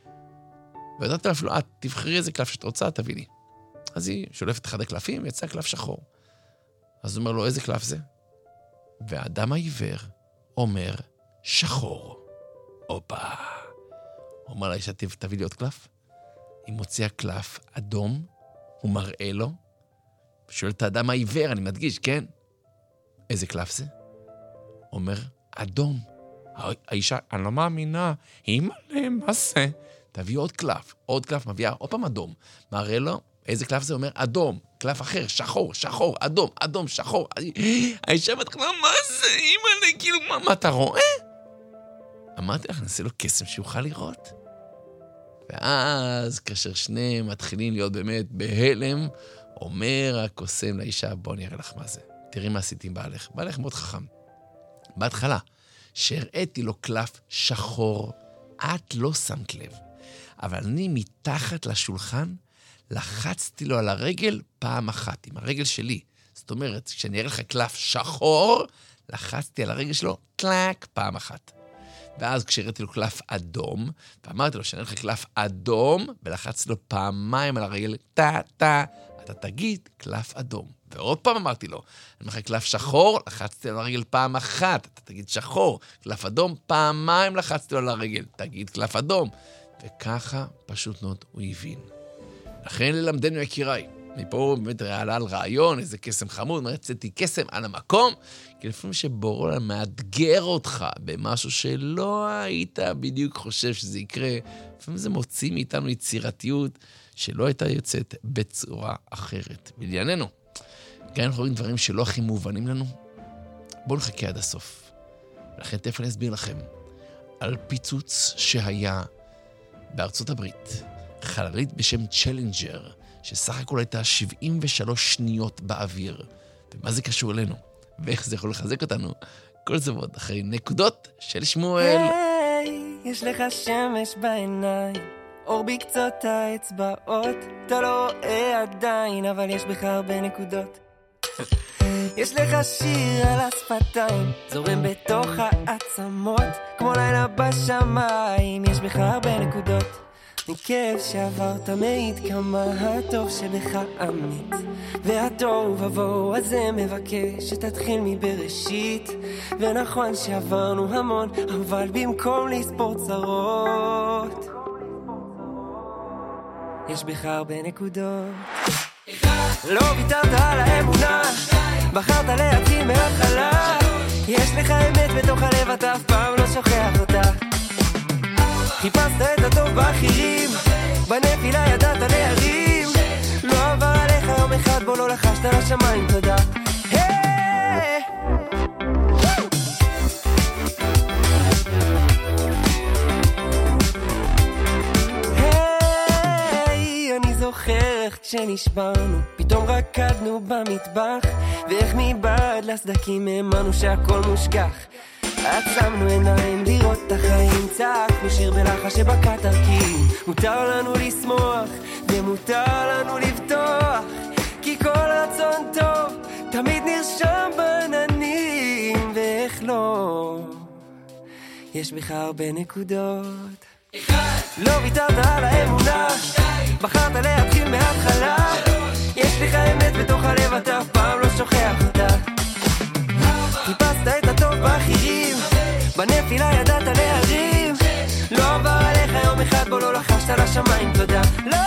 וידעת אפילו, את תבחרי איזה קלף שאת רוצה, תביא לי. אז היא שולפת אחד הקלפים, ויצא קלף שחור. אז הוא אומר לו, איזה קלף זה? והאדם העיוור אומר, שחור. אופה. הוא אומר לה, אישה, תביא לי עוד קלף. היא מוציאה קלף אדום, הוא מראה לו, שואל את האדם העיוור, אני מדגיש, כן? איזה קלף זה? אומר, אדום. האישה, אני לא מאמינה, היא מלא, מה זה? תביא עוד קלף, עוד קלף, מביאה עוד פעם אדום. מראה לו, איזה קלף זה? אומר, אדום. קלף אחר, שחור, שחור, אדום, אדום, שחור. האישה מתחילה, מה זה? אימא'לה, כאילו, מה, מה אתה רואה? אמרתי לך, נעשה לו קסם שיוכל לראות. ואז, כאשר שניהם מתחילים להיות באמת בהלם, אומר הקוסם לאישה, בוא נראה לך מה זה. תראי מה עשיתי עם בעלך. בעלך מאוד חכם. בהתחלה, שהראיתי לו קלף שחור, את לא שמת לב. אבל אני מתחת לשולחן, לחצתי לו על הרגל פעם אחת, עם הרגל שלי. זאת אומרת, כשאני אראה לך קלף שחור, לחצתי על הרגל שלו, קלק, פעם אחת. ואז כשהראיתי לו קלף אדום, ואמרתי לו שאני אראה לך קלף אדום, ולחצתי לו פעמיים על הרגל, טה, טה, אתה תגיד קלף אדום. ועוד פעם אמרתי לו, אני אראה לך קלף שחור, לחצתי על הרגל פעם אחת, אתה תגיד שחור, קלף אדום, פעמיים לחצתי לו על הרגל, תגיד קלף אדום. וככה פשוט מאוד הוא הבין. לכן ללמדנו יקיריי, מפה באמת עלה על רעיון, איזה קסם חמוד, מרצתי קסם על המקום, כי לפעמים שבורא עולם מאתגר אותך במשהו שלא היית בדיוק חושב שזה יקרה, לפעמים זה מוציא מאיתנו יצירתיות שלא הייתה יוצאת בצורה אחרת. בענייננו, גם אנחנו רואים דברים שלא הכי מובנים לנו, בואו נחכה עד הסוף. ולכן תכף אני אסביר לכם על פיצוץ שהיה בארצות הברית, חללית בשם צ'לנג'ר, שסך הכל הייתה שבעים ושלוש שניות באוויר. ומה זה קשור אלינו? ואיך זה יכול לחזק אותנו? כל זה ועוד אחרי נקודות של שמואל. היי, יש לך שמש בעיניים, אור בקצות האצבעות, אתה לא רואה עדיין, אבל יש בך הרבה נקודות. יש לך שיר על השפתיים, זורם בתוך העצמות, כמו לילה בשמיים, יש בך הרבה נקודות. מכאב שעברת מעיד כמה הטוב שבך אמת, והטוב עבור הזה מבקש שתתחיל מבראשית. ונכון שעברנו המון, אבל במקום לספור צרות, יש בך הרבה נקודות. לא ויתרת על האמונה, בחרת להתחיל מההתחלה, יש לך אמת בתוך הלב, אתה אף פעם לא שוכח אותה. חיפשת את הטוב באחרים, בנפילה ידעת להרים, לא עבר עליך יום אחד בו לא לחשת לשמיים, תודה. היי! היי, אני זוכר איך כשנשברנו, פתאום רקדנו במטבח, ואיך מבעד לסדקים האמנו שהכל מושגח. עצמנו עיניים לראות את החיים, צעקנו שיר בלחש שבקע תרקים. מותר לנו לשמוח ומותר לנו לבטוח, כי כל רצון טוב תמיד נרשם בעננים. ואיך לא, יש בך הרבה נקודות. לא ויתרת על האמונה, בחרת להתחיל מההתחלה, יש לך אמת בתוך הלב, אתה אף פעם לא שוכח אותה. חיפשת את הטוב באחרים, בנפילה ידעת להרים, לא עבר עליך יום אחד בו לא לחשת לשמיים, תודה. לא,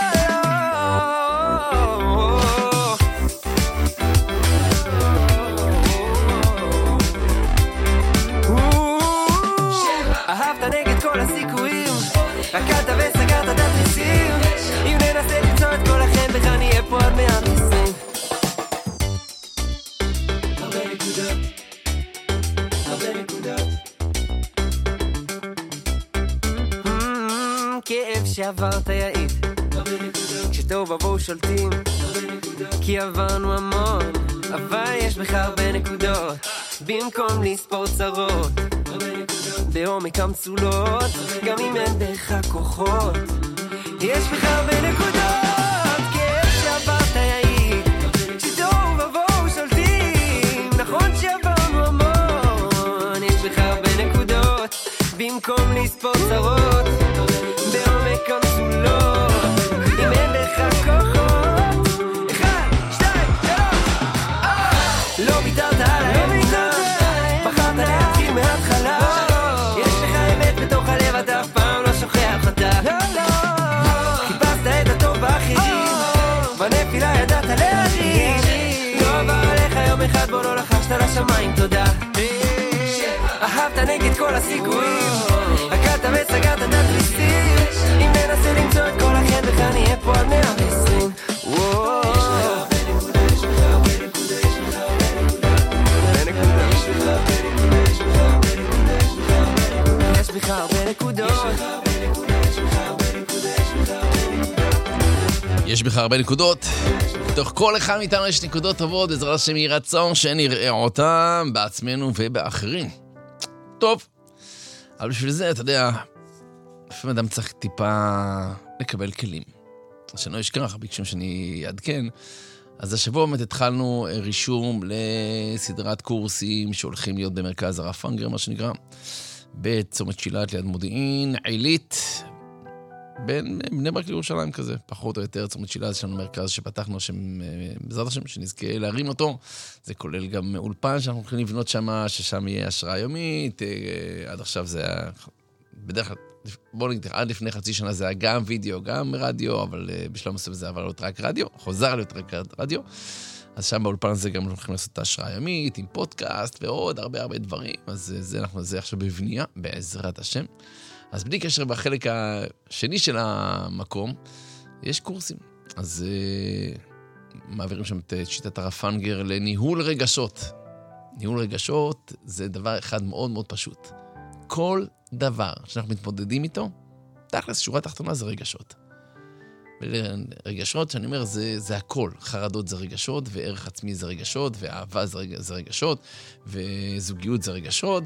אהבת נגד כל הסיכויים, רקדת וסגרת את התריסים, אם ננסה למצוא את כל החן בך נהיה פה עד מאה ועשרים. הרבה נקודות, הרבה נקודות, כאב שעברת יעיד, כשטוב עבור שולטים, כי עברנו המון, אבל יש בך הרבה נקודות, במקום לספור צרות, בעומק המצולות, גם אם אין בך כוחות, יש בך הרבה נקודות, כאב שעברת יעיד, כשטוב עבור שולטים, נכון שעברנו המון, יש בך הרבה נקודות, במקום לספור צרות, בעומק המצולות, אם אין בך כוחות, אחד, שתיים, שלוש, לא ויתרת על האמונה, בחרת להתחיל מההתחלה, יש לך אמת בתוך הלב, אתה אף פעם לא שוכח אותה. חיפשת את הטוב באחרים, בנפילה ידעת להרים, לא עבר עליך יום אחד בו לא לחשת לשמיים, תודה. אהבת נגד כל הסיכויים, רקדת וסגרת את התריסים, אם ננסה למצוא את כל החן בך נהיה פה עד מאה ועשרים. יש בך הרבה נקודות, יש בך הרבה נקודות, בתוך כל אחד מאיתנו יש נקודות טובות, בעזרת השם יהי רצון שנראה אותם בעצמנו ובאחרים. טוב, אבל בשביל זה, אתה יודע, לפעמים אדם צריך טיפה לקבל כלים. אז שאני לא אשכח, ביקשו שאני אעדכן, אז השבוע באמת התחלנו רישום לסדרת קורסים שהולכים להיות במרכז הרב פנגר, מה שנקרא, בצומת שילת ליד מודיעין, עילית, בין בני ברק לירושלים כזה, פחות או יותר. צומת שילת, יש לנו מרכז שפתחנו, בעזרת השם, שנזכה להרים אותו. זה כולל גם אולפן שאנחנו הולכים לבנות שם, ששם יהיה השראה יומית. עד עכשיו זה היה, בדרך כלל בואו נגיד, עד לפני חצי שנה זה היה גם וידאו, גם רדיו, אבל בשלב מסוים זה עבר להיות רק רדיו, חוזר להיות רק רדיו. אז שם באולפן הזה גם הולכים לעשות את ההשראה הימית, עם פודקאסט ועוד הרבה הרבה דברים. אז זה, אנחנו, זה עכשיו בבנייה, בעזרת השם. אז בלי קשר בחלק השני של המקום, יש קורסים. אז מעבירים שם את שיטת הרב פנגר לניהול רגשות. ניהול רגשות זה דבר אחד מאוד מאוד פשוט. כל דבר שאנחנו מתמודדים איתו, תכלס, שורה תחתונה זה רגשות. רגשות, שאני אומר, זה, זה הכל. חרדות זה רגשות, וערך עצמי זה רגשות, ואהבה זה, רגש, זה רגשות, וזוגיות זה רגשות,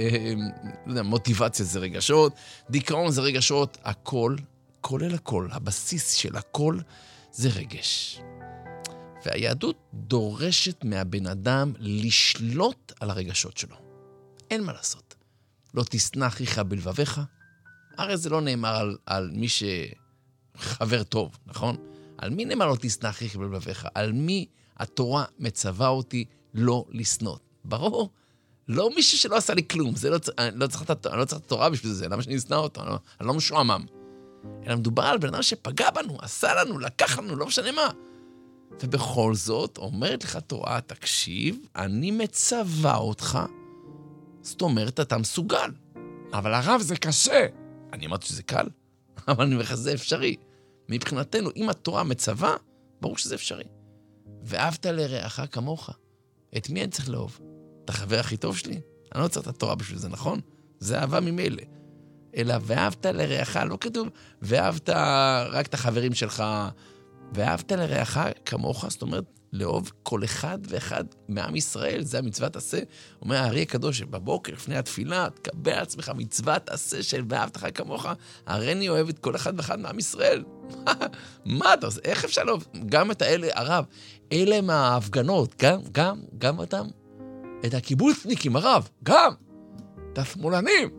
ומוטיבציה זה רגשות, דיכאון זה רגשות, הכל, כולל הכל. הבסיס של הכל זה רגש. והיהדות דורשת מהבן אדם לשלוט על הרגשות שלו. אין מה לעשות. לא תשנא אחיך בלבביך. הרי זה לא נאמר על, על מי שחבר טוב, נכון? על מי נאמר לא תשנא אחיך בלבביך? על מי התורה מצווה אותי לא לשנות? ברור. לא מישהו שלא עשה לי כלום. זה לא, אני, לא צריך, אני לא צריך את התורה בשביל זה. למה שאני אשנא אותו? אני לא, אני לא משועמם. אלא מדובר על בן אדם שפגע בנו, עשה לנו, לקח לנו, לא משנה מה. ובכל זאת, אומרת לך תורה, תקשיב, אני מצווה אותך, זאת אומרת, אתה מסוגל. אבל הרב זה קשה. אני אמרתי שזה קל, אבל אני אומר לך, זה אפשרי. מבחינתנו, אם התורה מצווה, ברור שזה אפשרי. ואהבת לרעך כמוך. את מי אני צריך לאהוב? את החבר הכי טוב שלי? אני לא צריך את התורה בשביל זה, נכון? זה אהבה ממילא. אלא ואהבת לרעך, לא כתוב, ואהבת רק את החברים שלך, ואהבת לרעך כמוך, זאת אומרת, לאהוב כל אחד ואחד מעם ישראל, זה המצוות עשה. אומר הארי הקדוש, בבוקר לפני התפילה, תקבל עצמך מצוות עשה של ואהבת לך כמוך, הרי אני אוהב את כל אחד ואחד מעם ישראל. מה אתה עושה? איך אפשר לאהוב? גם את האלה, הרב, אלה מההפגנות, גם, גם, גם אותם, את הקיבוצניקים, הרב, גם, את השמאלנים.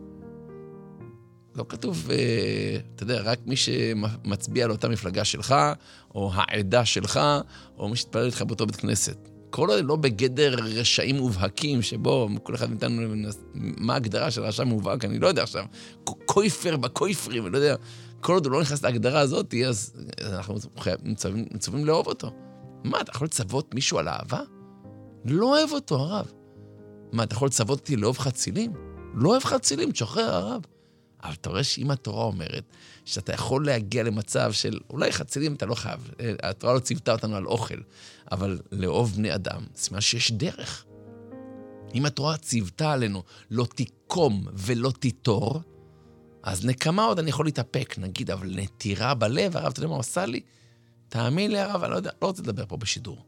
לא כתוב, אתה יודע, רק מי שמצביע על אותה מפלגה שלך, או העדה שלך, או מי שתפלל איתך באותו בית כנסת. כל עוד לא בגדר רשעים מובהקים, שבו כל אחד מאיתנו, מה ההגדרה של רשע מובהק, אני לא יודע עכשיו, קויפר בקויפרים, אני לא יודע, כל עוד הוא לא נכנס להגדרה הזאת, אז אנחנו מצווים לאהוב אותו. מה, אתה יכול לצוות מישהו על אהבה? לא אוהב אותו, הרב. מה, אתה יכול לצוות אותי לאהוב חצילים? לא אוהב חצילים, תשחרר, הרב. אבל אתה רואה שאם התורה אומרת שאתה יכול להגיע למצב של אולי חצילים אתה לא חייב, התורה לא ציוותה אותנו על אוכל, אבל לאהוב בני אדם, סימן שיש דרך. אם התורה ציוותה עלינו לא תיקום ולא תיתור, אז נקמה עוד אני יכול להתאפק, נגיד, אבל נטירה בלב, הרב, אתה יודע מה עושה לי? תאמין לי, הרב, אני לא יודע, לא רוצה לדבר פה בשידור.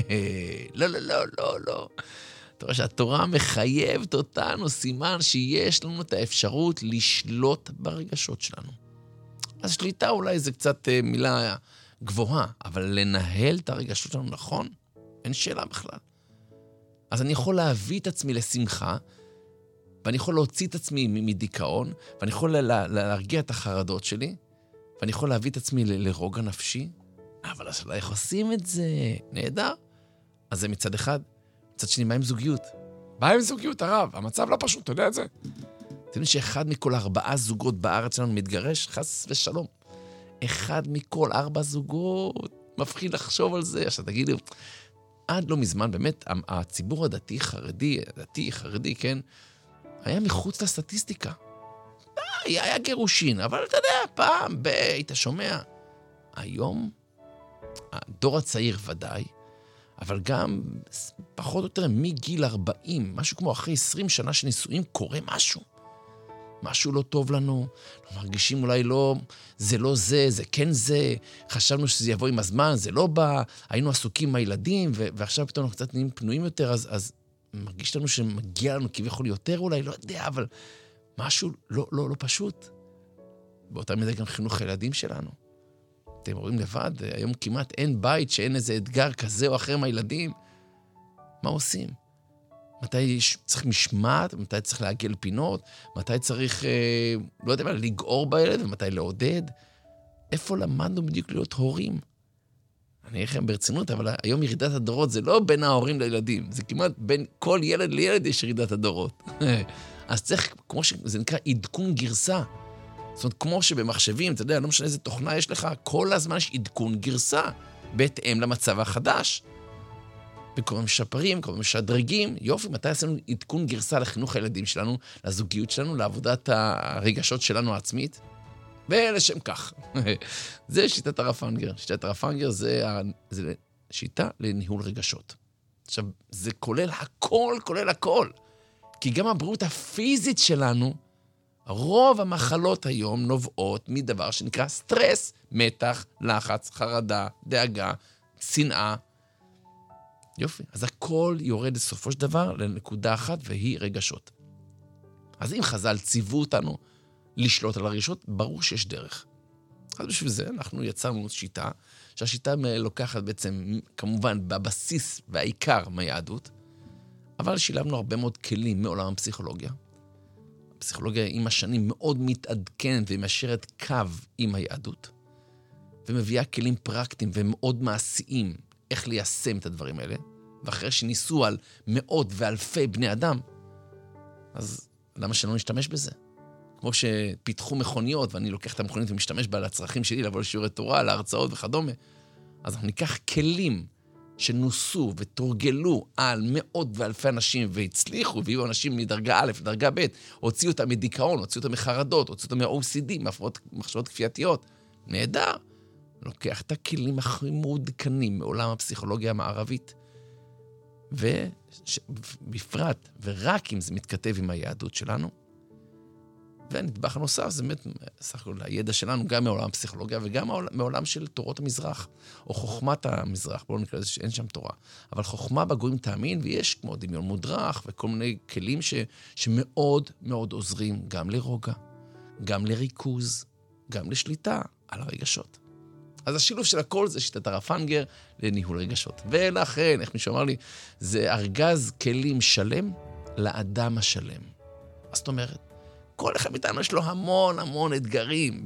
לא, לא, לא, לא, לא. אתה רואה שהתורה מחייבת אותנו, סימן שיש לנו את האפשרות לשלוט ברגשות שלנו. אז שליטה אולי זה קצת אה, מילה גבוהה, אבל לנהל את הרגשות שלנו נכון, אין שאלה בכלל. אז אני יכול להביא את עצמי לשמחה, ואני יכול להוציא את עצמי מדיכאון, ואני יכול לה, לה, להרגיע את החרדות שלי, ואני יכול להביא את עצמי ל, לרוגע נפשי, אבל השאלה איך עושים את זה? נהדר. אז זה מצד אחד. מצד שני, מה עם זוגיות? מה עם זוגיות, הרב? המצב לא פשוט, אתה יודע את זה? אתם יודעים שאחד מכל ארבעה זוגות בארץ שלנו מתגרש? חס ושלום. אחד מכל ארבע זוגות. מפחיד לחשוב על זה. עכשיו תגידו, עד לא מזמן, באמת, הציבור הדתי, חרדי, דתי, חרדי, כן, היה מחוץ לסטטיסטיקה. היה, היה גירושין, אבל אתה יודע, פעם, ב... היית שומע. היום, הדור הצעיר ודאי, אבל גם פחות או יותר מגיל ארבעים, משהו כמו אחרי עשרים שנה שנישואים, קורה משהו. משהו לא טוב לנו, אנחנו מרגישים אולי לא, זה לא זה, זה כן זה, חשבנו שזה יבוא עם הזמן, זה לא בא, היינו עסוקים עם הילדים, ו- ועכשיו פתאום אנחנו קצת נהיים פנויים יותר, אז, אז מרגיש לנו שמגיע לנו כביכול יותר אולי, לא יודע, אבל משהו לא, לא, לא פשוט. באותה מידה גם חינוך הילדים שלנו. אתם רואים לבד, היום כמעט אין בית שאין איזה אתגר כזה או אחר מהילדים. מה עושים? מתי צריך משמעת, מתי צריך להגיע לפינות, מתי צריך, אה, לא יודע מה, לגעור בילד, ומתי לעודד. איפה למדנו בדיוק להיות הורים? אני אגיד לכם ברצינות, אבל היום ירידת הדורות זה לא בין ההורים לילדים, זה כמעט בין כל ילד לילד יש ירידת הדורות. אז צריך, כמו שזה נקרא, עדכון גרסה. זאת אומרת, כמו שבמחשבים, אתה יודע, לא משנה איזה תוכנה יש לך, כל הזמן יש עדכון גרסה, בהתאם למצב החדש. וכל הזמן משפרים, כל הזמן משדרגים, יופי, מתי עשינו עדכון גרסה לחינוך הילדים שלנו, לזוגיות שלנו, לעבודת הרגשות שלנו העצמית? ולשם כך. זה שיטת הרב פנגר. שיטת הרב פנגר זה, זה שיטה לניהול רגשות. עכשיו, זה כולל הכל, כולל הכל. כי גם הבריאות הפיזית שלנו, רוב המחלות היום נובעות מדבר שנקרא סטרס, מתח, לחץ, חרדה, דאגה, שנאה. יופי. אז הכל יורד לסופו של דבר לנקודה אחת, והיא רגשות. אז אם חז"ל ציוו אותנו לשלוט על הרגשות, ברור שיש דרך. אז בשביל זה אנחנו יצרנו שיטה, שהשיטה לוקחת בעצם, כמובן, בבסיס והעיקר מהיהדות, אבל שילבנו הרבה מאוד כלים מעולם הפסיכולוגיה. הפסיכולוגיה עם השנים מאוד מתעדכנת ומיישרת קו עם היהדות, ומביאה כלים פרקטיים ומאוד מעשיים איך ליישם את הדברים האלה, ואחרי שניסו על מאות ואלפי בני אדם, אז למה שלא נשתמש בזה? כמו שפיתחו מכוניות, ואני לוקח את המכונית ומשתמש בה לצרכים שלי, לבוא לשיעורי תורה, להרצאות וכדומה, אז אנחנו ניקח כלים שנוסו ותורגלו על מאות ואלפי אנשים והצליחו, והיו אנשים מדרגה א' לדרגה ב', הוציאו אותם מדיכאון, הוציאו אותם מחרדות, הוציאו אותם מה-או סי די, מהפרעות מחשבות כפייתיות. נהדר. לוקח את הכלים הכי מעודכנים מעולם הפסיכולוגיה המערבית, ובפרט, ורק אם זה מתכתב עם היהדות שלנו, והנדבך הנוסף זה באמת, סך הכל, הידע שלנו גם מעולם הפסיכולוגיה וגם מעולם של תורות המזרח, או חוכמת המזרח, בואו נקרא לזה שאין שם תורה, אבל חוכמה בגויים תאמין, ויש כמו דמיון מודרך וכל מיני כלים ש, שמאוד מאוד עוזרים גם לרוגע, גם לריכוז, גם לשליטה על הרגשות. אז השילוב של הכל זה שיטת הרב פנגר לניהול רגשות. ולכן, איך מישהו אמר לי, זה ארגז כלים שלם לאדם השלם. אז זאת אומרת, כל אחד מאיתנו יש לו המון המון אתגרים,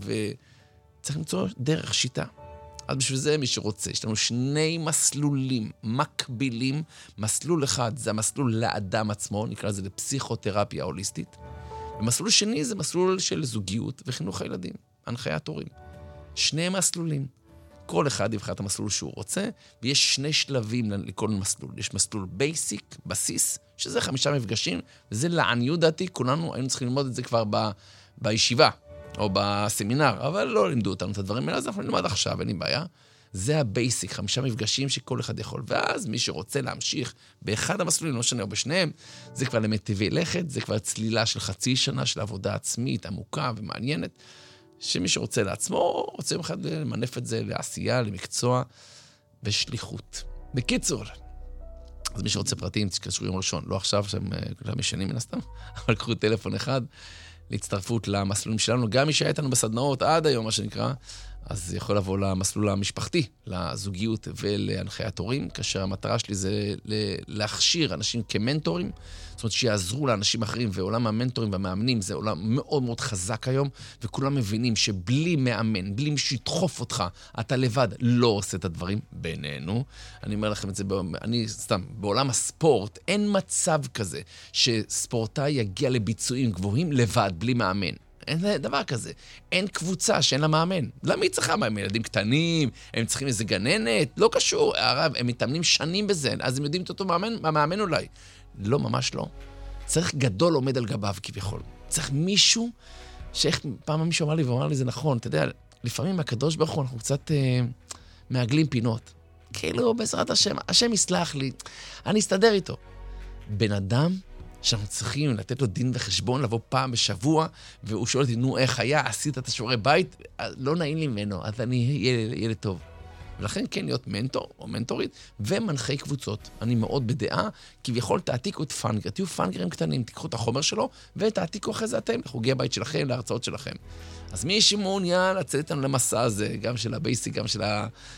וצריך למצוא דרך שיטה. אז בשביל זה מי שרוצה, יש לנו שני מסלולים מקבילים. מסלול אחד זה המסלול לאדם עצמו, נקרא לזה לפסיכותרפיה הוליסטית. ומסלול שני זה מסלול של זוגיות וחינוך הילדים, הנחיית הורים. שני מסלולים. כל אחד יבחר את המסלול שהוא רוצה, ויש שני שלבים לכל מסלול. יש מסלול בייסיק, בסיס, שזה חמישה מפגשים, וזה לעניות דעתי, כולנו היינו צריכים ללמוד את זה כבר ב, בישיבה, או בסמינר, אבל לא לימדו אותנו את הדברים האלה, אז אנחנו נלמד עכשיו, אין לי בעיה. זה הבייסיק, חמישה מפגשים שכל אחד יכול. ואז מי שרוצה להמשיך באחד המסלולים, לא שנה או בשניהם, זה כבר למטיבי לכת, זה כבר צלילה של חצי שנה של עבודה עצמית, עמוקה ומעניינת, שמי שרוצה לעצמו, רוצה אחד למנף את זה לעשייה, למקצוע ושליחות. בקיצור, אז מי שרוצה פרטים, תתקשרו יום ראשון, לא עכשיו, שהם כולם ישנים מן הסתם, אבל קחו טלפון אחד להצטרפות למסלולים שלנו, גם מי שהיה איתנו בסדנאות עד היום, מה שנקרא, אז יכול לבוא למסלול המשפחתי, לזוגיות ולהנחיית הורים, כאשר המטרה שלי זה להכשיר אנשים כמנטורים, זאת אומרת שיעזרו לאנשים אחרים, ועולם המנטורים והמאמנים זה עולם מאוד מאוד חזק היום, וכולם מבינים שבלי מאמן, בלי מישהו ידחוף אותך, אתה לבד לא עושה את הדברים בינינו. אני אומר לכם את זה, אני סתם, בעולם הספורט אין מצב כזה שספורטאי יגיע לביצועים גבוהים לבד, בלי מאמן. אין דבר כזה. אין קבוצה שאין לה מאמן. למה היא צריכה מאמן? ילדים קטנים, הם צריכים איזה גננת? לא קשור. הרב, הם מתאמנים שנים בזה, אז הם יודעים אותו מאמן, מאמן אולי. לא, ממש לא. צריך גדול עומד על גביו כביכול. צריך מישהו, שאיך פעם מישהו אמר לי, ואמר לי זה נכון, אתה יודע, לפעמים הקדוש ברוך הוא, אנחנו קצת אה, מעגלים פינות. כאילו, בעזרת השם, השם יסלח לי, אני אסתדר איתו. בן אדם, שאנחנו צריכים לתת לו דין וחשבון, לבוא פעם בשבוע, והוא שואל אותי, נו, איך היה? עשית את השיעורי בית? לא נעים לי ממנו, אז אני ילד, ילד טוב. ולכן כן להיות מנטור או מנטורית, ומנחי קבוצות. אני מאוד בדעה, כביכול תעתיקו את פנגר, תהיו פנגרים קטנים, תיקחו את החומר שלו, ותעתיקו אחרי זה אתם, לחוגי הבית שלכם, להרצאות שלכם. אז מי שמעוניין לצאת איתנו למסע הזה, גם של הבייסיק, גם של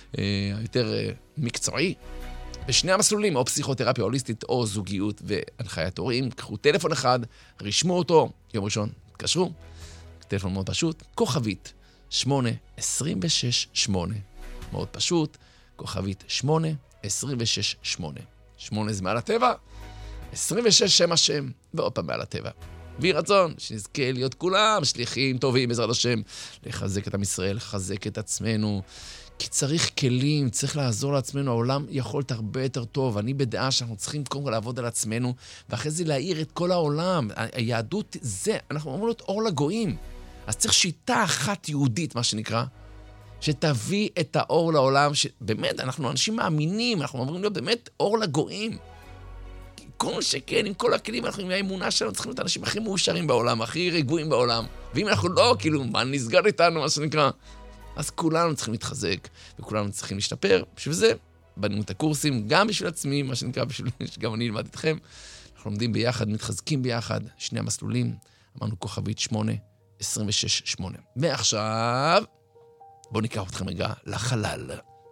היותר מקצועי, בשני המסלולים, או פסיכותרפיה הוליסטית, או זוגיות והנחיית הורים, קחו טלפון אחד, רשמו אותו, יום ראשון, תקשרו, טלפון מאוד פשוט, כוכבית שמונה עשרים ושש שמונה, מאוד פשוט, כוכבית שמונה עשרים ושש שמונה. שמונה זה מעל הטבע, עשרים ושש שם השם, ועוד פעם מעל הטבע. ויהי רצון שנזכה להיות כולם שליחים טובים בעזרת השם, לחזק את עם ישראל, לחזק את עצמנו, כי צריך כלים, צריך לעזור לעצמנו, העולם יכול להיות הרבה יותר טוב. אני בדעה שאנחנו צריכים קודם כל לעבוד על עצמנו, ואחרי זה להאיר את כל העולם. היהדות זה, אנחנו אמורים להיות אור לגויים. אז צריך שיטה אחת יהודית, מה שנקרא, שתביא את האור לעולם, שבאמת, אנחנו אנשים מאמינים, אנחנו אמורים להיות באמת אור לגויים. כל שכן, עם כל הכלים, אנחנו עם האמונה שלנו, צריכים להיות האנשים הכי מאושרים בעולם, הכי רגועים בעולם. ואם אנחנו לא, כאילו, מה נסגר איתנו, מה שנקרא? אז כולנו צריכים להתחזק, וכולנו צריכים להשתפר. בשביל זה, בנינו את הקורסים, גם בשביל עצמי, מה שנקרא, בשביל שגם אני אלמד אתכם. אנחנו לומדים ביחד, מתחזקים ביחד, שני המסלולים. אמרנו כוכבית שמונה, עשרים ושש, שמונה. ועכשיו, בואו ניקח אתכם רגע לחלל.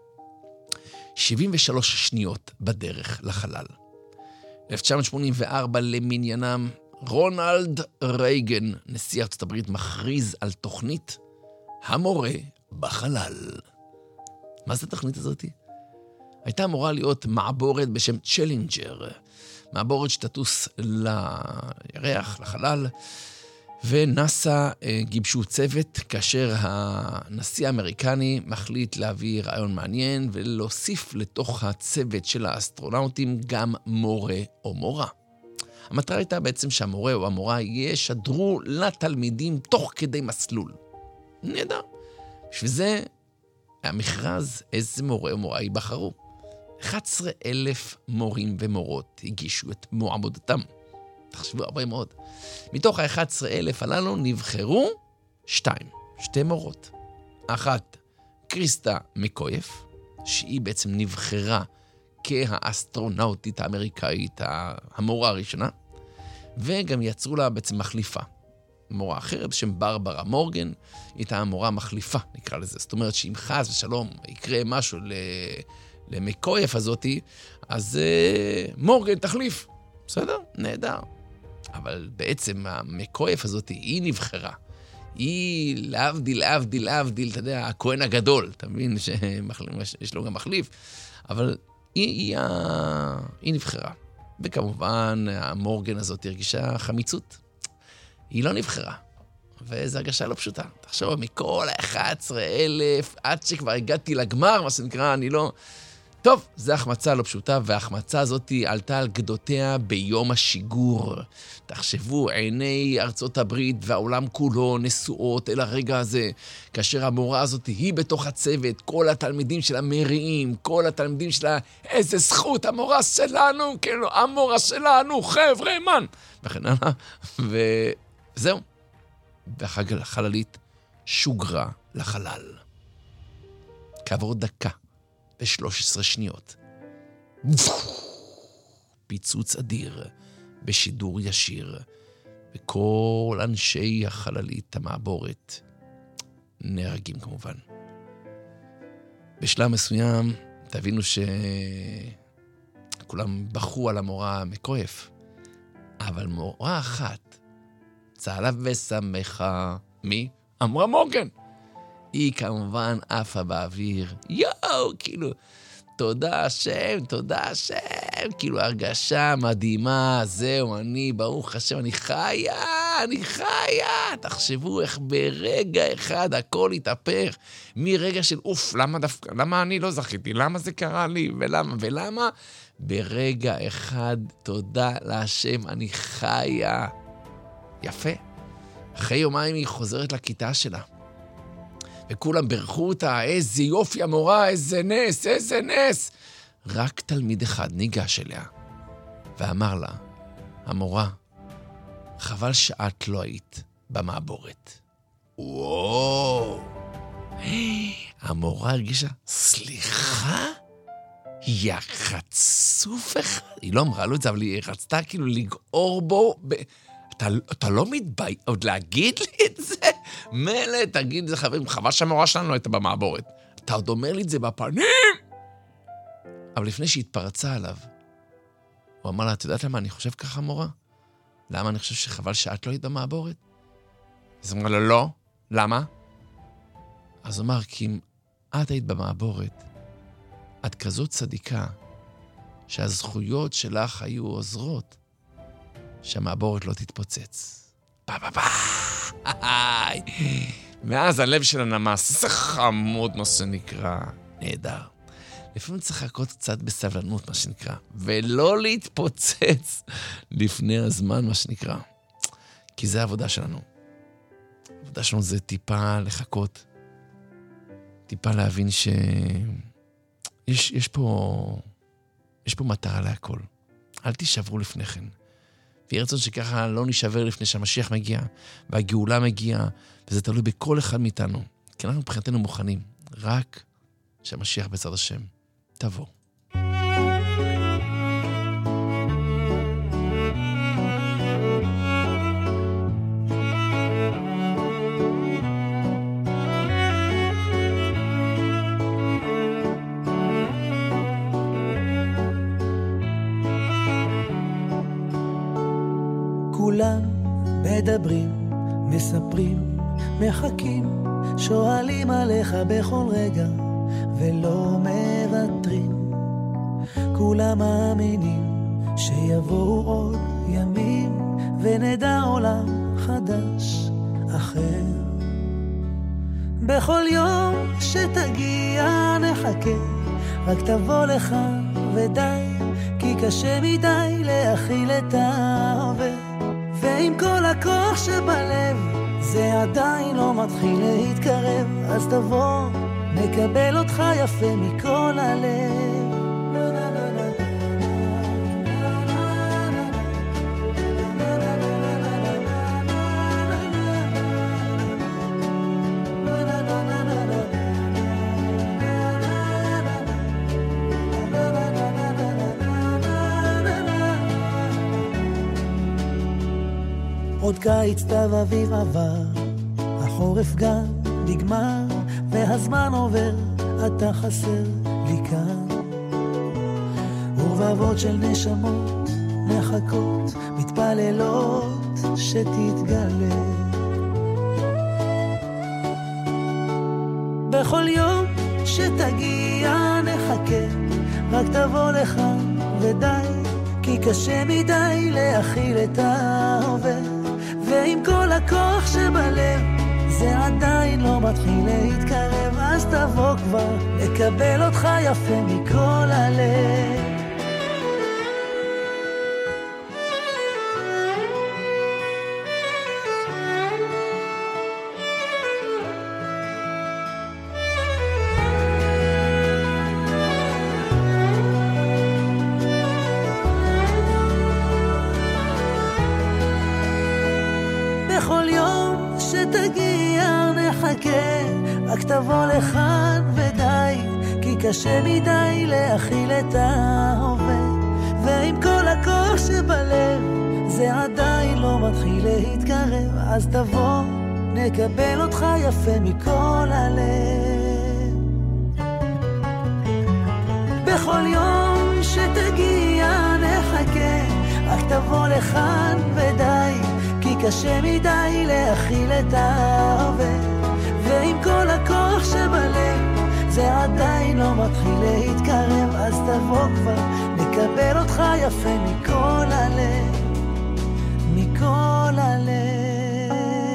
שבעים ושלוש שניות בדרך לחלל. אלף תשע מאות שמונים וארבע למניינם, רונלד רייגן, נשיא ארצות הברית, מכריז על תוכנית המורה בחלל. מה זה התוכנית הזאת? הייתה אמורה להיות מעבורת בשם צ'לינג'ר, מעבורת שתטוס לירח, לחלל, ונאסא גיבשו צוות כאשר הנשיא האמריקני מחליט להביא רעיון מעניין ולהוסיף לתוך הצוות של האסטרונאוטים גם מורה או מורה. המטרה הייתה בעצם שהמורה או המורה ישדרו לתלמידים תוך כדי מסלול. נהדר. בשביל זה המכרז איזה מורה או מורה ייבחרו. אחד עשר אלף מורים ומורות הגישו את מועמדותם. תחשבו הרבה מאוד. מתוך ה-אחד עשר אלף הללו נבחרו שתיים, שתי מורות. אחת, קריסטה מקויף, שהיא בעצם נבחרה כהאסטרונאוטית האמריקאית, המורה הראשונה, וגם יצרו לה בעצם מחליפה. מורה אחרת בשם ברברה מורגן, הייתה המורה המחליפה, נקרא לזה. זאת אומרת שאם חס ושלום יקרה משהו למקויף הזאת, אז מורגן תחליף. בסדר? נהדר. אבל בעצם המקויף הזאת היא נבחרה. היא להבדיל, להבדיל, להבדיל, אתה יודע, הכהן הגדול, אתה מבין שיש לו גם מחליף, אבל היא, היא, היא נבחרה. וכמובן, המורגן הזאת הרגישה חמיצות. היא לא נבחרה. וזו הרגשה לא פשוטה. תחשוב, מכל ה-אחד עשר אלף, עד שכבר הגעתי לגמר, מה שנקרא, אני לא... טוב, זו החמצה לא פשוטה, וההחמצה הזאת עלתה על גדותיה ביום השיגור. תחשבו, עיני ארצות הברית והעולם כולו נשואות אל הרגע הזה, כאשר המורה הזאת היא בתוך הצוות, כל התלמידים שלה מריעים, כל התלמידים שלה, איזה זכות, המורה שלנו, כאילו, המורה שלנו, חבר'ה, מן! וכן הלאה, וזהו. והחללית שוגרה לחלל. כעבור דקה. ב-שלוש עשרה שניות. פיצוץ אדיר בשידור ישיר, וכל אנשי החללית המעבורת נהרגים כמובן. בשלב מסוים תבינו שכולם בחרו על המורה מקויף, אבל מורה אחת צהלה ושמחה. מי? אמרה מורגן. היא כמובן עפה באוויר, יואו, כאילו, תודה השם, תודה השם, כאילו, הרגשה מדהימה, זהו, אני, ברוך השם, אני חיה, אני חיה, תחשבו איך ברגע אחד הכל התהפך, מרגע של אוף, למה דווקא, למה אני לא זכיתי, למה זה קרה לי, ולמה, ולמה, ברגע אחד, תודה להשם, אני חיה. יפה. אחרי יומיים היא חוזרת לכיתה שלה. וכולם ברכו אותה, איזה יופי המורה, איזה נס, איזה נס. רק תלמיד אחד ניגש אליה, ואמר לה, המורה, חבל שאת לא היית במעבורת. וואו. המורה הרגישה, סליחה? היא חצוף אחד. היא לא אמרה לו את זה, אבל היא רצתה כאילו לגעור בו ב... אתה, אתה לא מתבייש, עוד להגיד לי את זה? מלא, תגיד את זה חברים, חבל שהמורה שלנו לא הייתה במעבורת. אתה עוד אומר לי את זה בפנים? אבל לפני שהתפרצה עליו, הוא אמר לה, את יודעת למה אני חושב ככה מורה? למה אני חושב שחבל שאת לא היית במעבורת? אז אמרה לה, לא. למה? אז הוא אמר, כי אם את היית במעבורת, את כזאת צדיקה, שהזכויות שלך היו עוזרות, שהמעבורת לא תתפוצץ. פה פה פה. מאז הלב של הנמס, זה חמוד מה שנקרא, נהדר. לפעמים צריך לחכות קצת בסבלנות מה שנקרא, ולא להתפוצץ לפני הזמן מה שנקרא. כי זה העבודה שלנו. העבודה שלנו זה טיפה לחכות, טיפה להבין ש... יש, יש פה, יש פה מטרה להכל. אל תישברו לפני כן. ויהיה רצון שככה לא נשבר לפני שהמשיח מגיע, והגאולה מגיעה, וזה תלוי בכל אחד מאיתנו. כי אנחנו מבחינתנו מוכנים, רק שהמשיח בצד השם תבוא. כולם מדברים, מספרים, מחכים, שואלים עליך בכל רגע ולא מוותרים. כולם מאמינים שיבואו עוד ימים ונדע עולם חדש אחר. בכל יום שתגיע נחכה, רק תבוא לך ודי, כי קשה מדי להכיל את ההווה. ועם כל הכוח שבלב זה עדיין לא מתחיל להתקרב, אז תבוא, נקבל אותך יפה מכל הלב. עוד קיץ תו אביב עבר, החורף גם נגמר, והזמן עובר, אתה חסר לי כאן. ורבבות של נשמות מחכות, מתפללות שתתגלה. בכל יום שתגיע נחכה, רק תבוא לך ודי, כי קשה מדי להכיל את ההווה. ועם כל הכוח שבלב זה עדיין לא מתחיל להתקרב, אז תבוא כבר, נקבל אותך יפה מכל הלב. רק תבוא לכאן ודי, כי קשה מדי להכיל את ההווה. ועם כל הכוח שבלב זה עדיין לא מתחיל להתקרב, אז תבוא, נקבל אותך יפה מכל הלב. בכל יום שתגיע נחכה, רק תבוא לכאן ודי, כי קשה מדי להכיל את ההווה. ועם כל הכוח שבלב זה עדיין לא מתחיל להתקרב, אז תבוא כבר, נקבל אותך יפה מכל הלב, מכל הלב.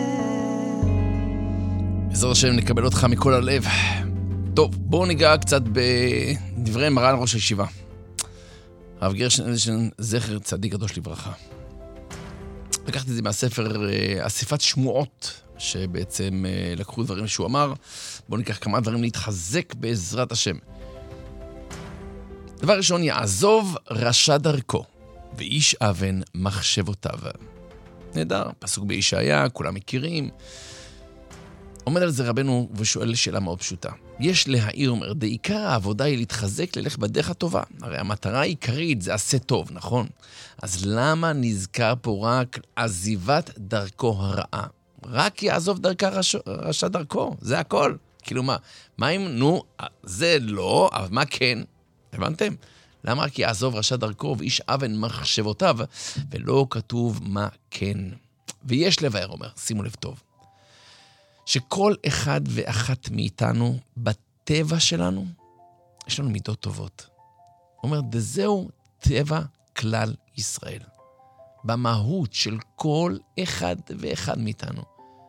בעזרת השם נקבל אותך מכל הלב. טוב, בואו ניגע קצת בדברי מרן ראש הישיבה, הרב גרשון אדלשטיין זכר צדיק קדוש לברכה. לקחתי את זה מהספר אספת שמועות, שבעצם לקחו דברים שהוא אמר. בואו ניקח כמה דברים להתחזק בעזרת השם. דבר ראשון, יעזוב רשע דרכו, ואיש אבן מחשבותיו. נהדר, פסוק בישעיה, כולם מכירים. עומד על זה רבנו ושואל שאלה מאוד פשוטה. יש להעיר, אומר, דעיקר העבודה היא להתחזק ללך בדרך הטובה. הרי המטרה העיקרית זה עשה טוב, נכון? אז למה נזכר פה רק עזיבת דרכו הרעה? רק יעזוב דרכה רשע, רשע דרכו, זה הכל. כאילו מה, מה אם, נו, זה לא, אבל מה כן? הבנתם? למה רק יעזוב רשע דרכו ואיש אבן מחשבותיו, ולא כתוב מה כן? ויש לבאר, אומר, שימו לב טוב, שכל אחד ואחת מאיתנו, בטבע שלנו, יש לנו מידות טובות. אומר, דזהו טבע כלל ישראל. במהות של כל אחד ואחד מאיתנו.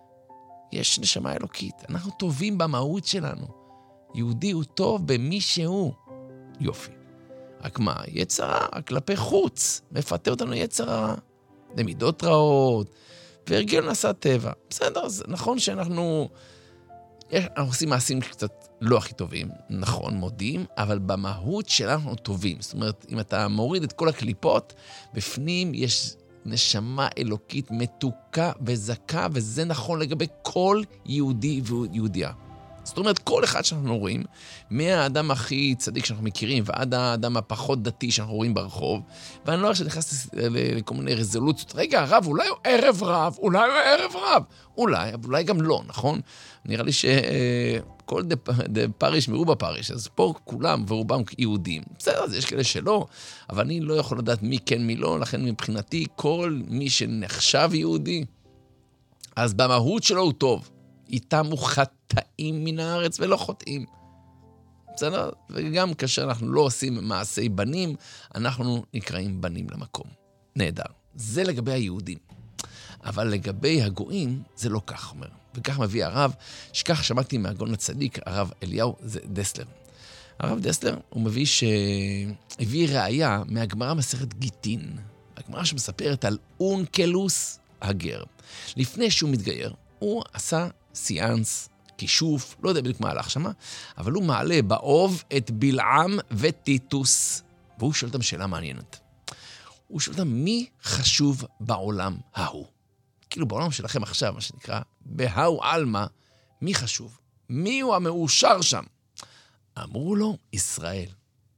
יש נשמה אלוקית, אנחנו טובים במהות שלנו. יהודי הוא טוב במי שהוא. יופי. רק מה, יצרה כלפי חוץ, מפתה אותנו יצרה, למידות רעות, והרגיל נעשה טבע. בסדר, זה נכון שאנחנו יש, אנחנו עושים מעשים קצת לא הכי טובים, נכון, מודים, אבל במהות שלנו טובים. זאת אומרת, אם אתה מוריד את כל הקליפות, בפנים יש נשמה אלוקית מתוקה וזכה, וזה נכון לגבי כל יהודי ויהודיה. זאת אומרת, כל אחד שאנחנו רואים, מהאדם הכי צדיק שאנחנו מכירים, ועד האדם הפחות דתי שאנחנו רואים ברחוב, ואני לא חושב שנכנס לכל מיני רזולוציות, רגע, הרב, אולי הוא ערב רב, אולי הוא ערב רב, אולי, אבל אולי גם לא, נכון? נראה לי שכל דה פריש מרובה פריש, אז פה כולם ורובם יהודים. בסדר, אז יש כאלה שלא, אבל אני לא יכול לדעת מי כן, מי לא, לכן מבחינתי, כל מי שנחשב יהודי, אז במהות שלו הוא טוב. איתם הוא חטאים מן הארץ ולא חוטאים. בסדר? וגם כאשר אנחנו לא עושים מעשי בנים, אנחנו נקראים בנים למקום. נהדר. זה לגבי היהודים. אבל לגבי הגויים, זה לא כך אומר. וכך מביא הרב, שכך שמעתי מהגאון הצדיק, הרב אליהו דסלר. הרב דסלר, הוא מביא שהביא ראיה מהגמרא מסכת גיטין. הגמרא שמספרת על אונקלוס הגר. לפני שהוא מתגייר, הוא עשה סיאנס, כישוף, לא יודע בדיוק מה הלך שמה, אבל הוא מעלה באוב את בלעם וטיטוס, והוא שואל אותם שאלה מעניינת. הוא שואל אותם, מי חשוב בעולם ההוא? כאילו בעולם שלכם עכשיו, מה שנקרא, בהאו אלמה, מי חשוב? מי הוא המאושר שם? אמרו לו, ישראל.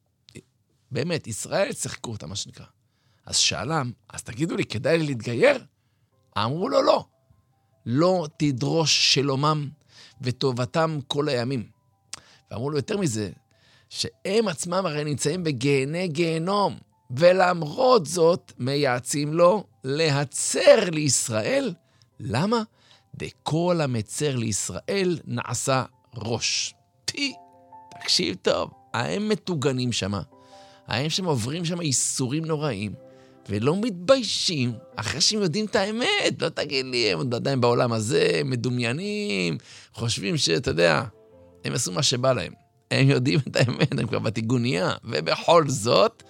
באמת, ישראל צחקו אותה, מה שנקרא. אז שאלם, אז תגידו לי, כדאי לי להתגייר? אמרו לו, לא. לא תדרוש שלומם וטובתם כל הימים. ואמרו לו יותר מזה, שהם עצמם הרי נמצאים בגהני גהנום, ולמרות זאת מייעצים לו להצר לישראל. למה? דכל המצר לישראל נעשה ראש. פי, תקשיב טוב, הם מתוגנים שם, הם שם עוברים שם איסורים נוראים, ולא מתביישים, אחרי שהם יודעים את האמת, לא תגיד לי, הם עדיין בעולם הזה, מדומיינים, חושבים שאתה יודע, הם עשו מה שבא להם. הם יודעים את האמת, הם כבר בתיגוניה, ובכל זאת,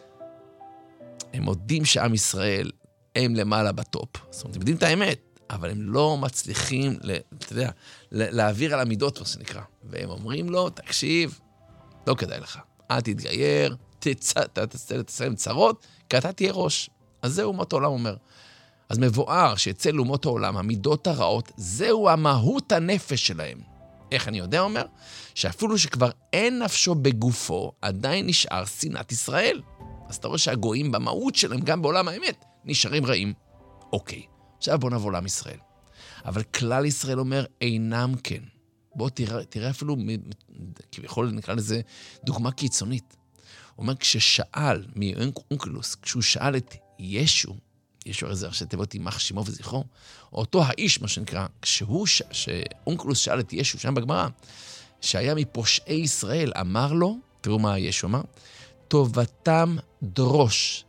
הם יודעים שעם ישראל, הם למעלה בטופ. זאת אומרת, הם יודעים את האמת, אבל הם לא מצליחים, אתה יודע, להעביר על המידות, מה שנקרא. והם אומרים לו, תקשיב, לא כדאי לך, אל תתגייר, תסיים צרות, כי אתה תהיה ראש. אז זהו אומות העולם אומר. אז מבואר שאצל אומות העולם, המידות הרעות, זהו המהות הנפש שלהם. איך אני יודע, אומר? שאפילו שכבר אין נפשו בגופו, עדיין נשאר שנאת ישראל. אז אתה רואה שהגויים במהות שלהם, גם בעולם האמת, נשארים רעים. אוקיי, עכשיו בוא נבוא לעם ישראל. אבל כלל ישראל אומר, אינם כן. בוא תראה, תראה אפילו, כביכול נקרא לזה דוגמה קיצונית. הוא אומר, כששאל מאונקלוס, כשהוא שאל את ישו, ישו הרי זה ראשי תיבות יימח שמו וזכרו, אותו האיש, מה שנקרא, כשהוא, שאונקלוס שאל את ישו, שם בגמרא, שהיה מפושעי ישראל, אמר לו, תראו מה ישו אמר, טובתם דרוש,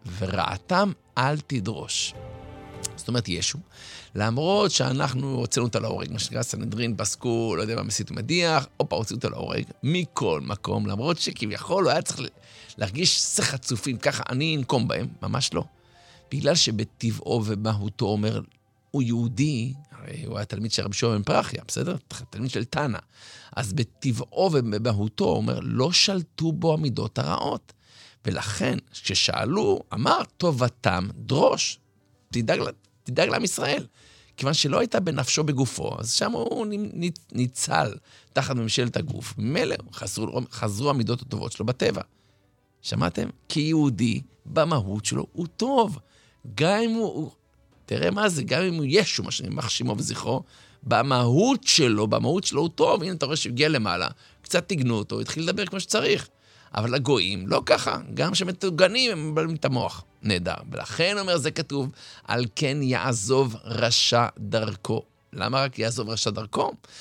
ורעתם אל תדרוש. זאת אומרת, ישו, למרות שאנחנו הוצאנו אותה להורג, מה שנקרא סנהדרין, פסקו, לא יודע מה, מסית ומדיח, אופה, הוצאו אותה להורג, מכל מקום, למרות שכביכול הוא היה צריך להרגיש שחצופים, ככה אני אנקום בהם, ממש לא. בגלל שבטבעו ובמהותו אומר, הוא יהודי, הרי הוא היה תלמיד של רבי שמעון בן פרחיה, בסדר? תלמיד של תנא. אז בטבעו ובמהותו אומר, לא שלטו בו המידות הרעות. ולכן, כששאלו, אמר, טובתם דרוש, תדאג, תדאג לעם ישראל. כיוון שלא הייתה בנפשו בגופו, אז שם הוא ניצל תחת ממשלת הגוף. ממילא חזרו, חזרו המידות הטובות שלו בטבע. שמעתם? כי יהודי במהות שלו הוא טוב. גם אם הוא, תראה מה זה, גם אם הוא ישו, מה שנאמר שמו וזכרו, במהות שלו, במהות שלו הוא טוב. הנה אתה רואה שהגיע למעלה, קצת תגנו אותו, התחיל לדבר כמו שצריך. אבל הגויים לא ככה, גם שמתוגנים הם מבלמים את המוח. נהדר. ולכן אומר זה כתוב, על כן יעזוב רשע דרכו. למה רק יעזוב רשע דרכו?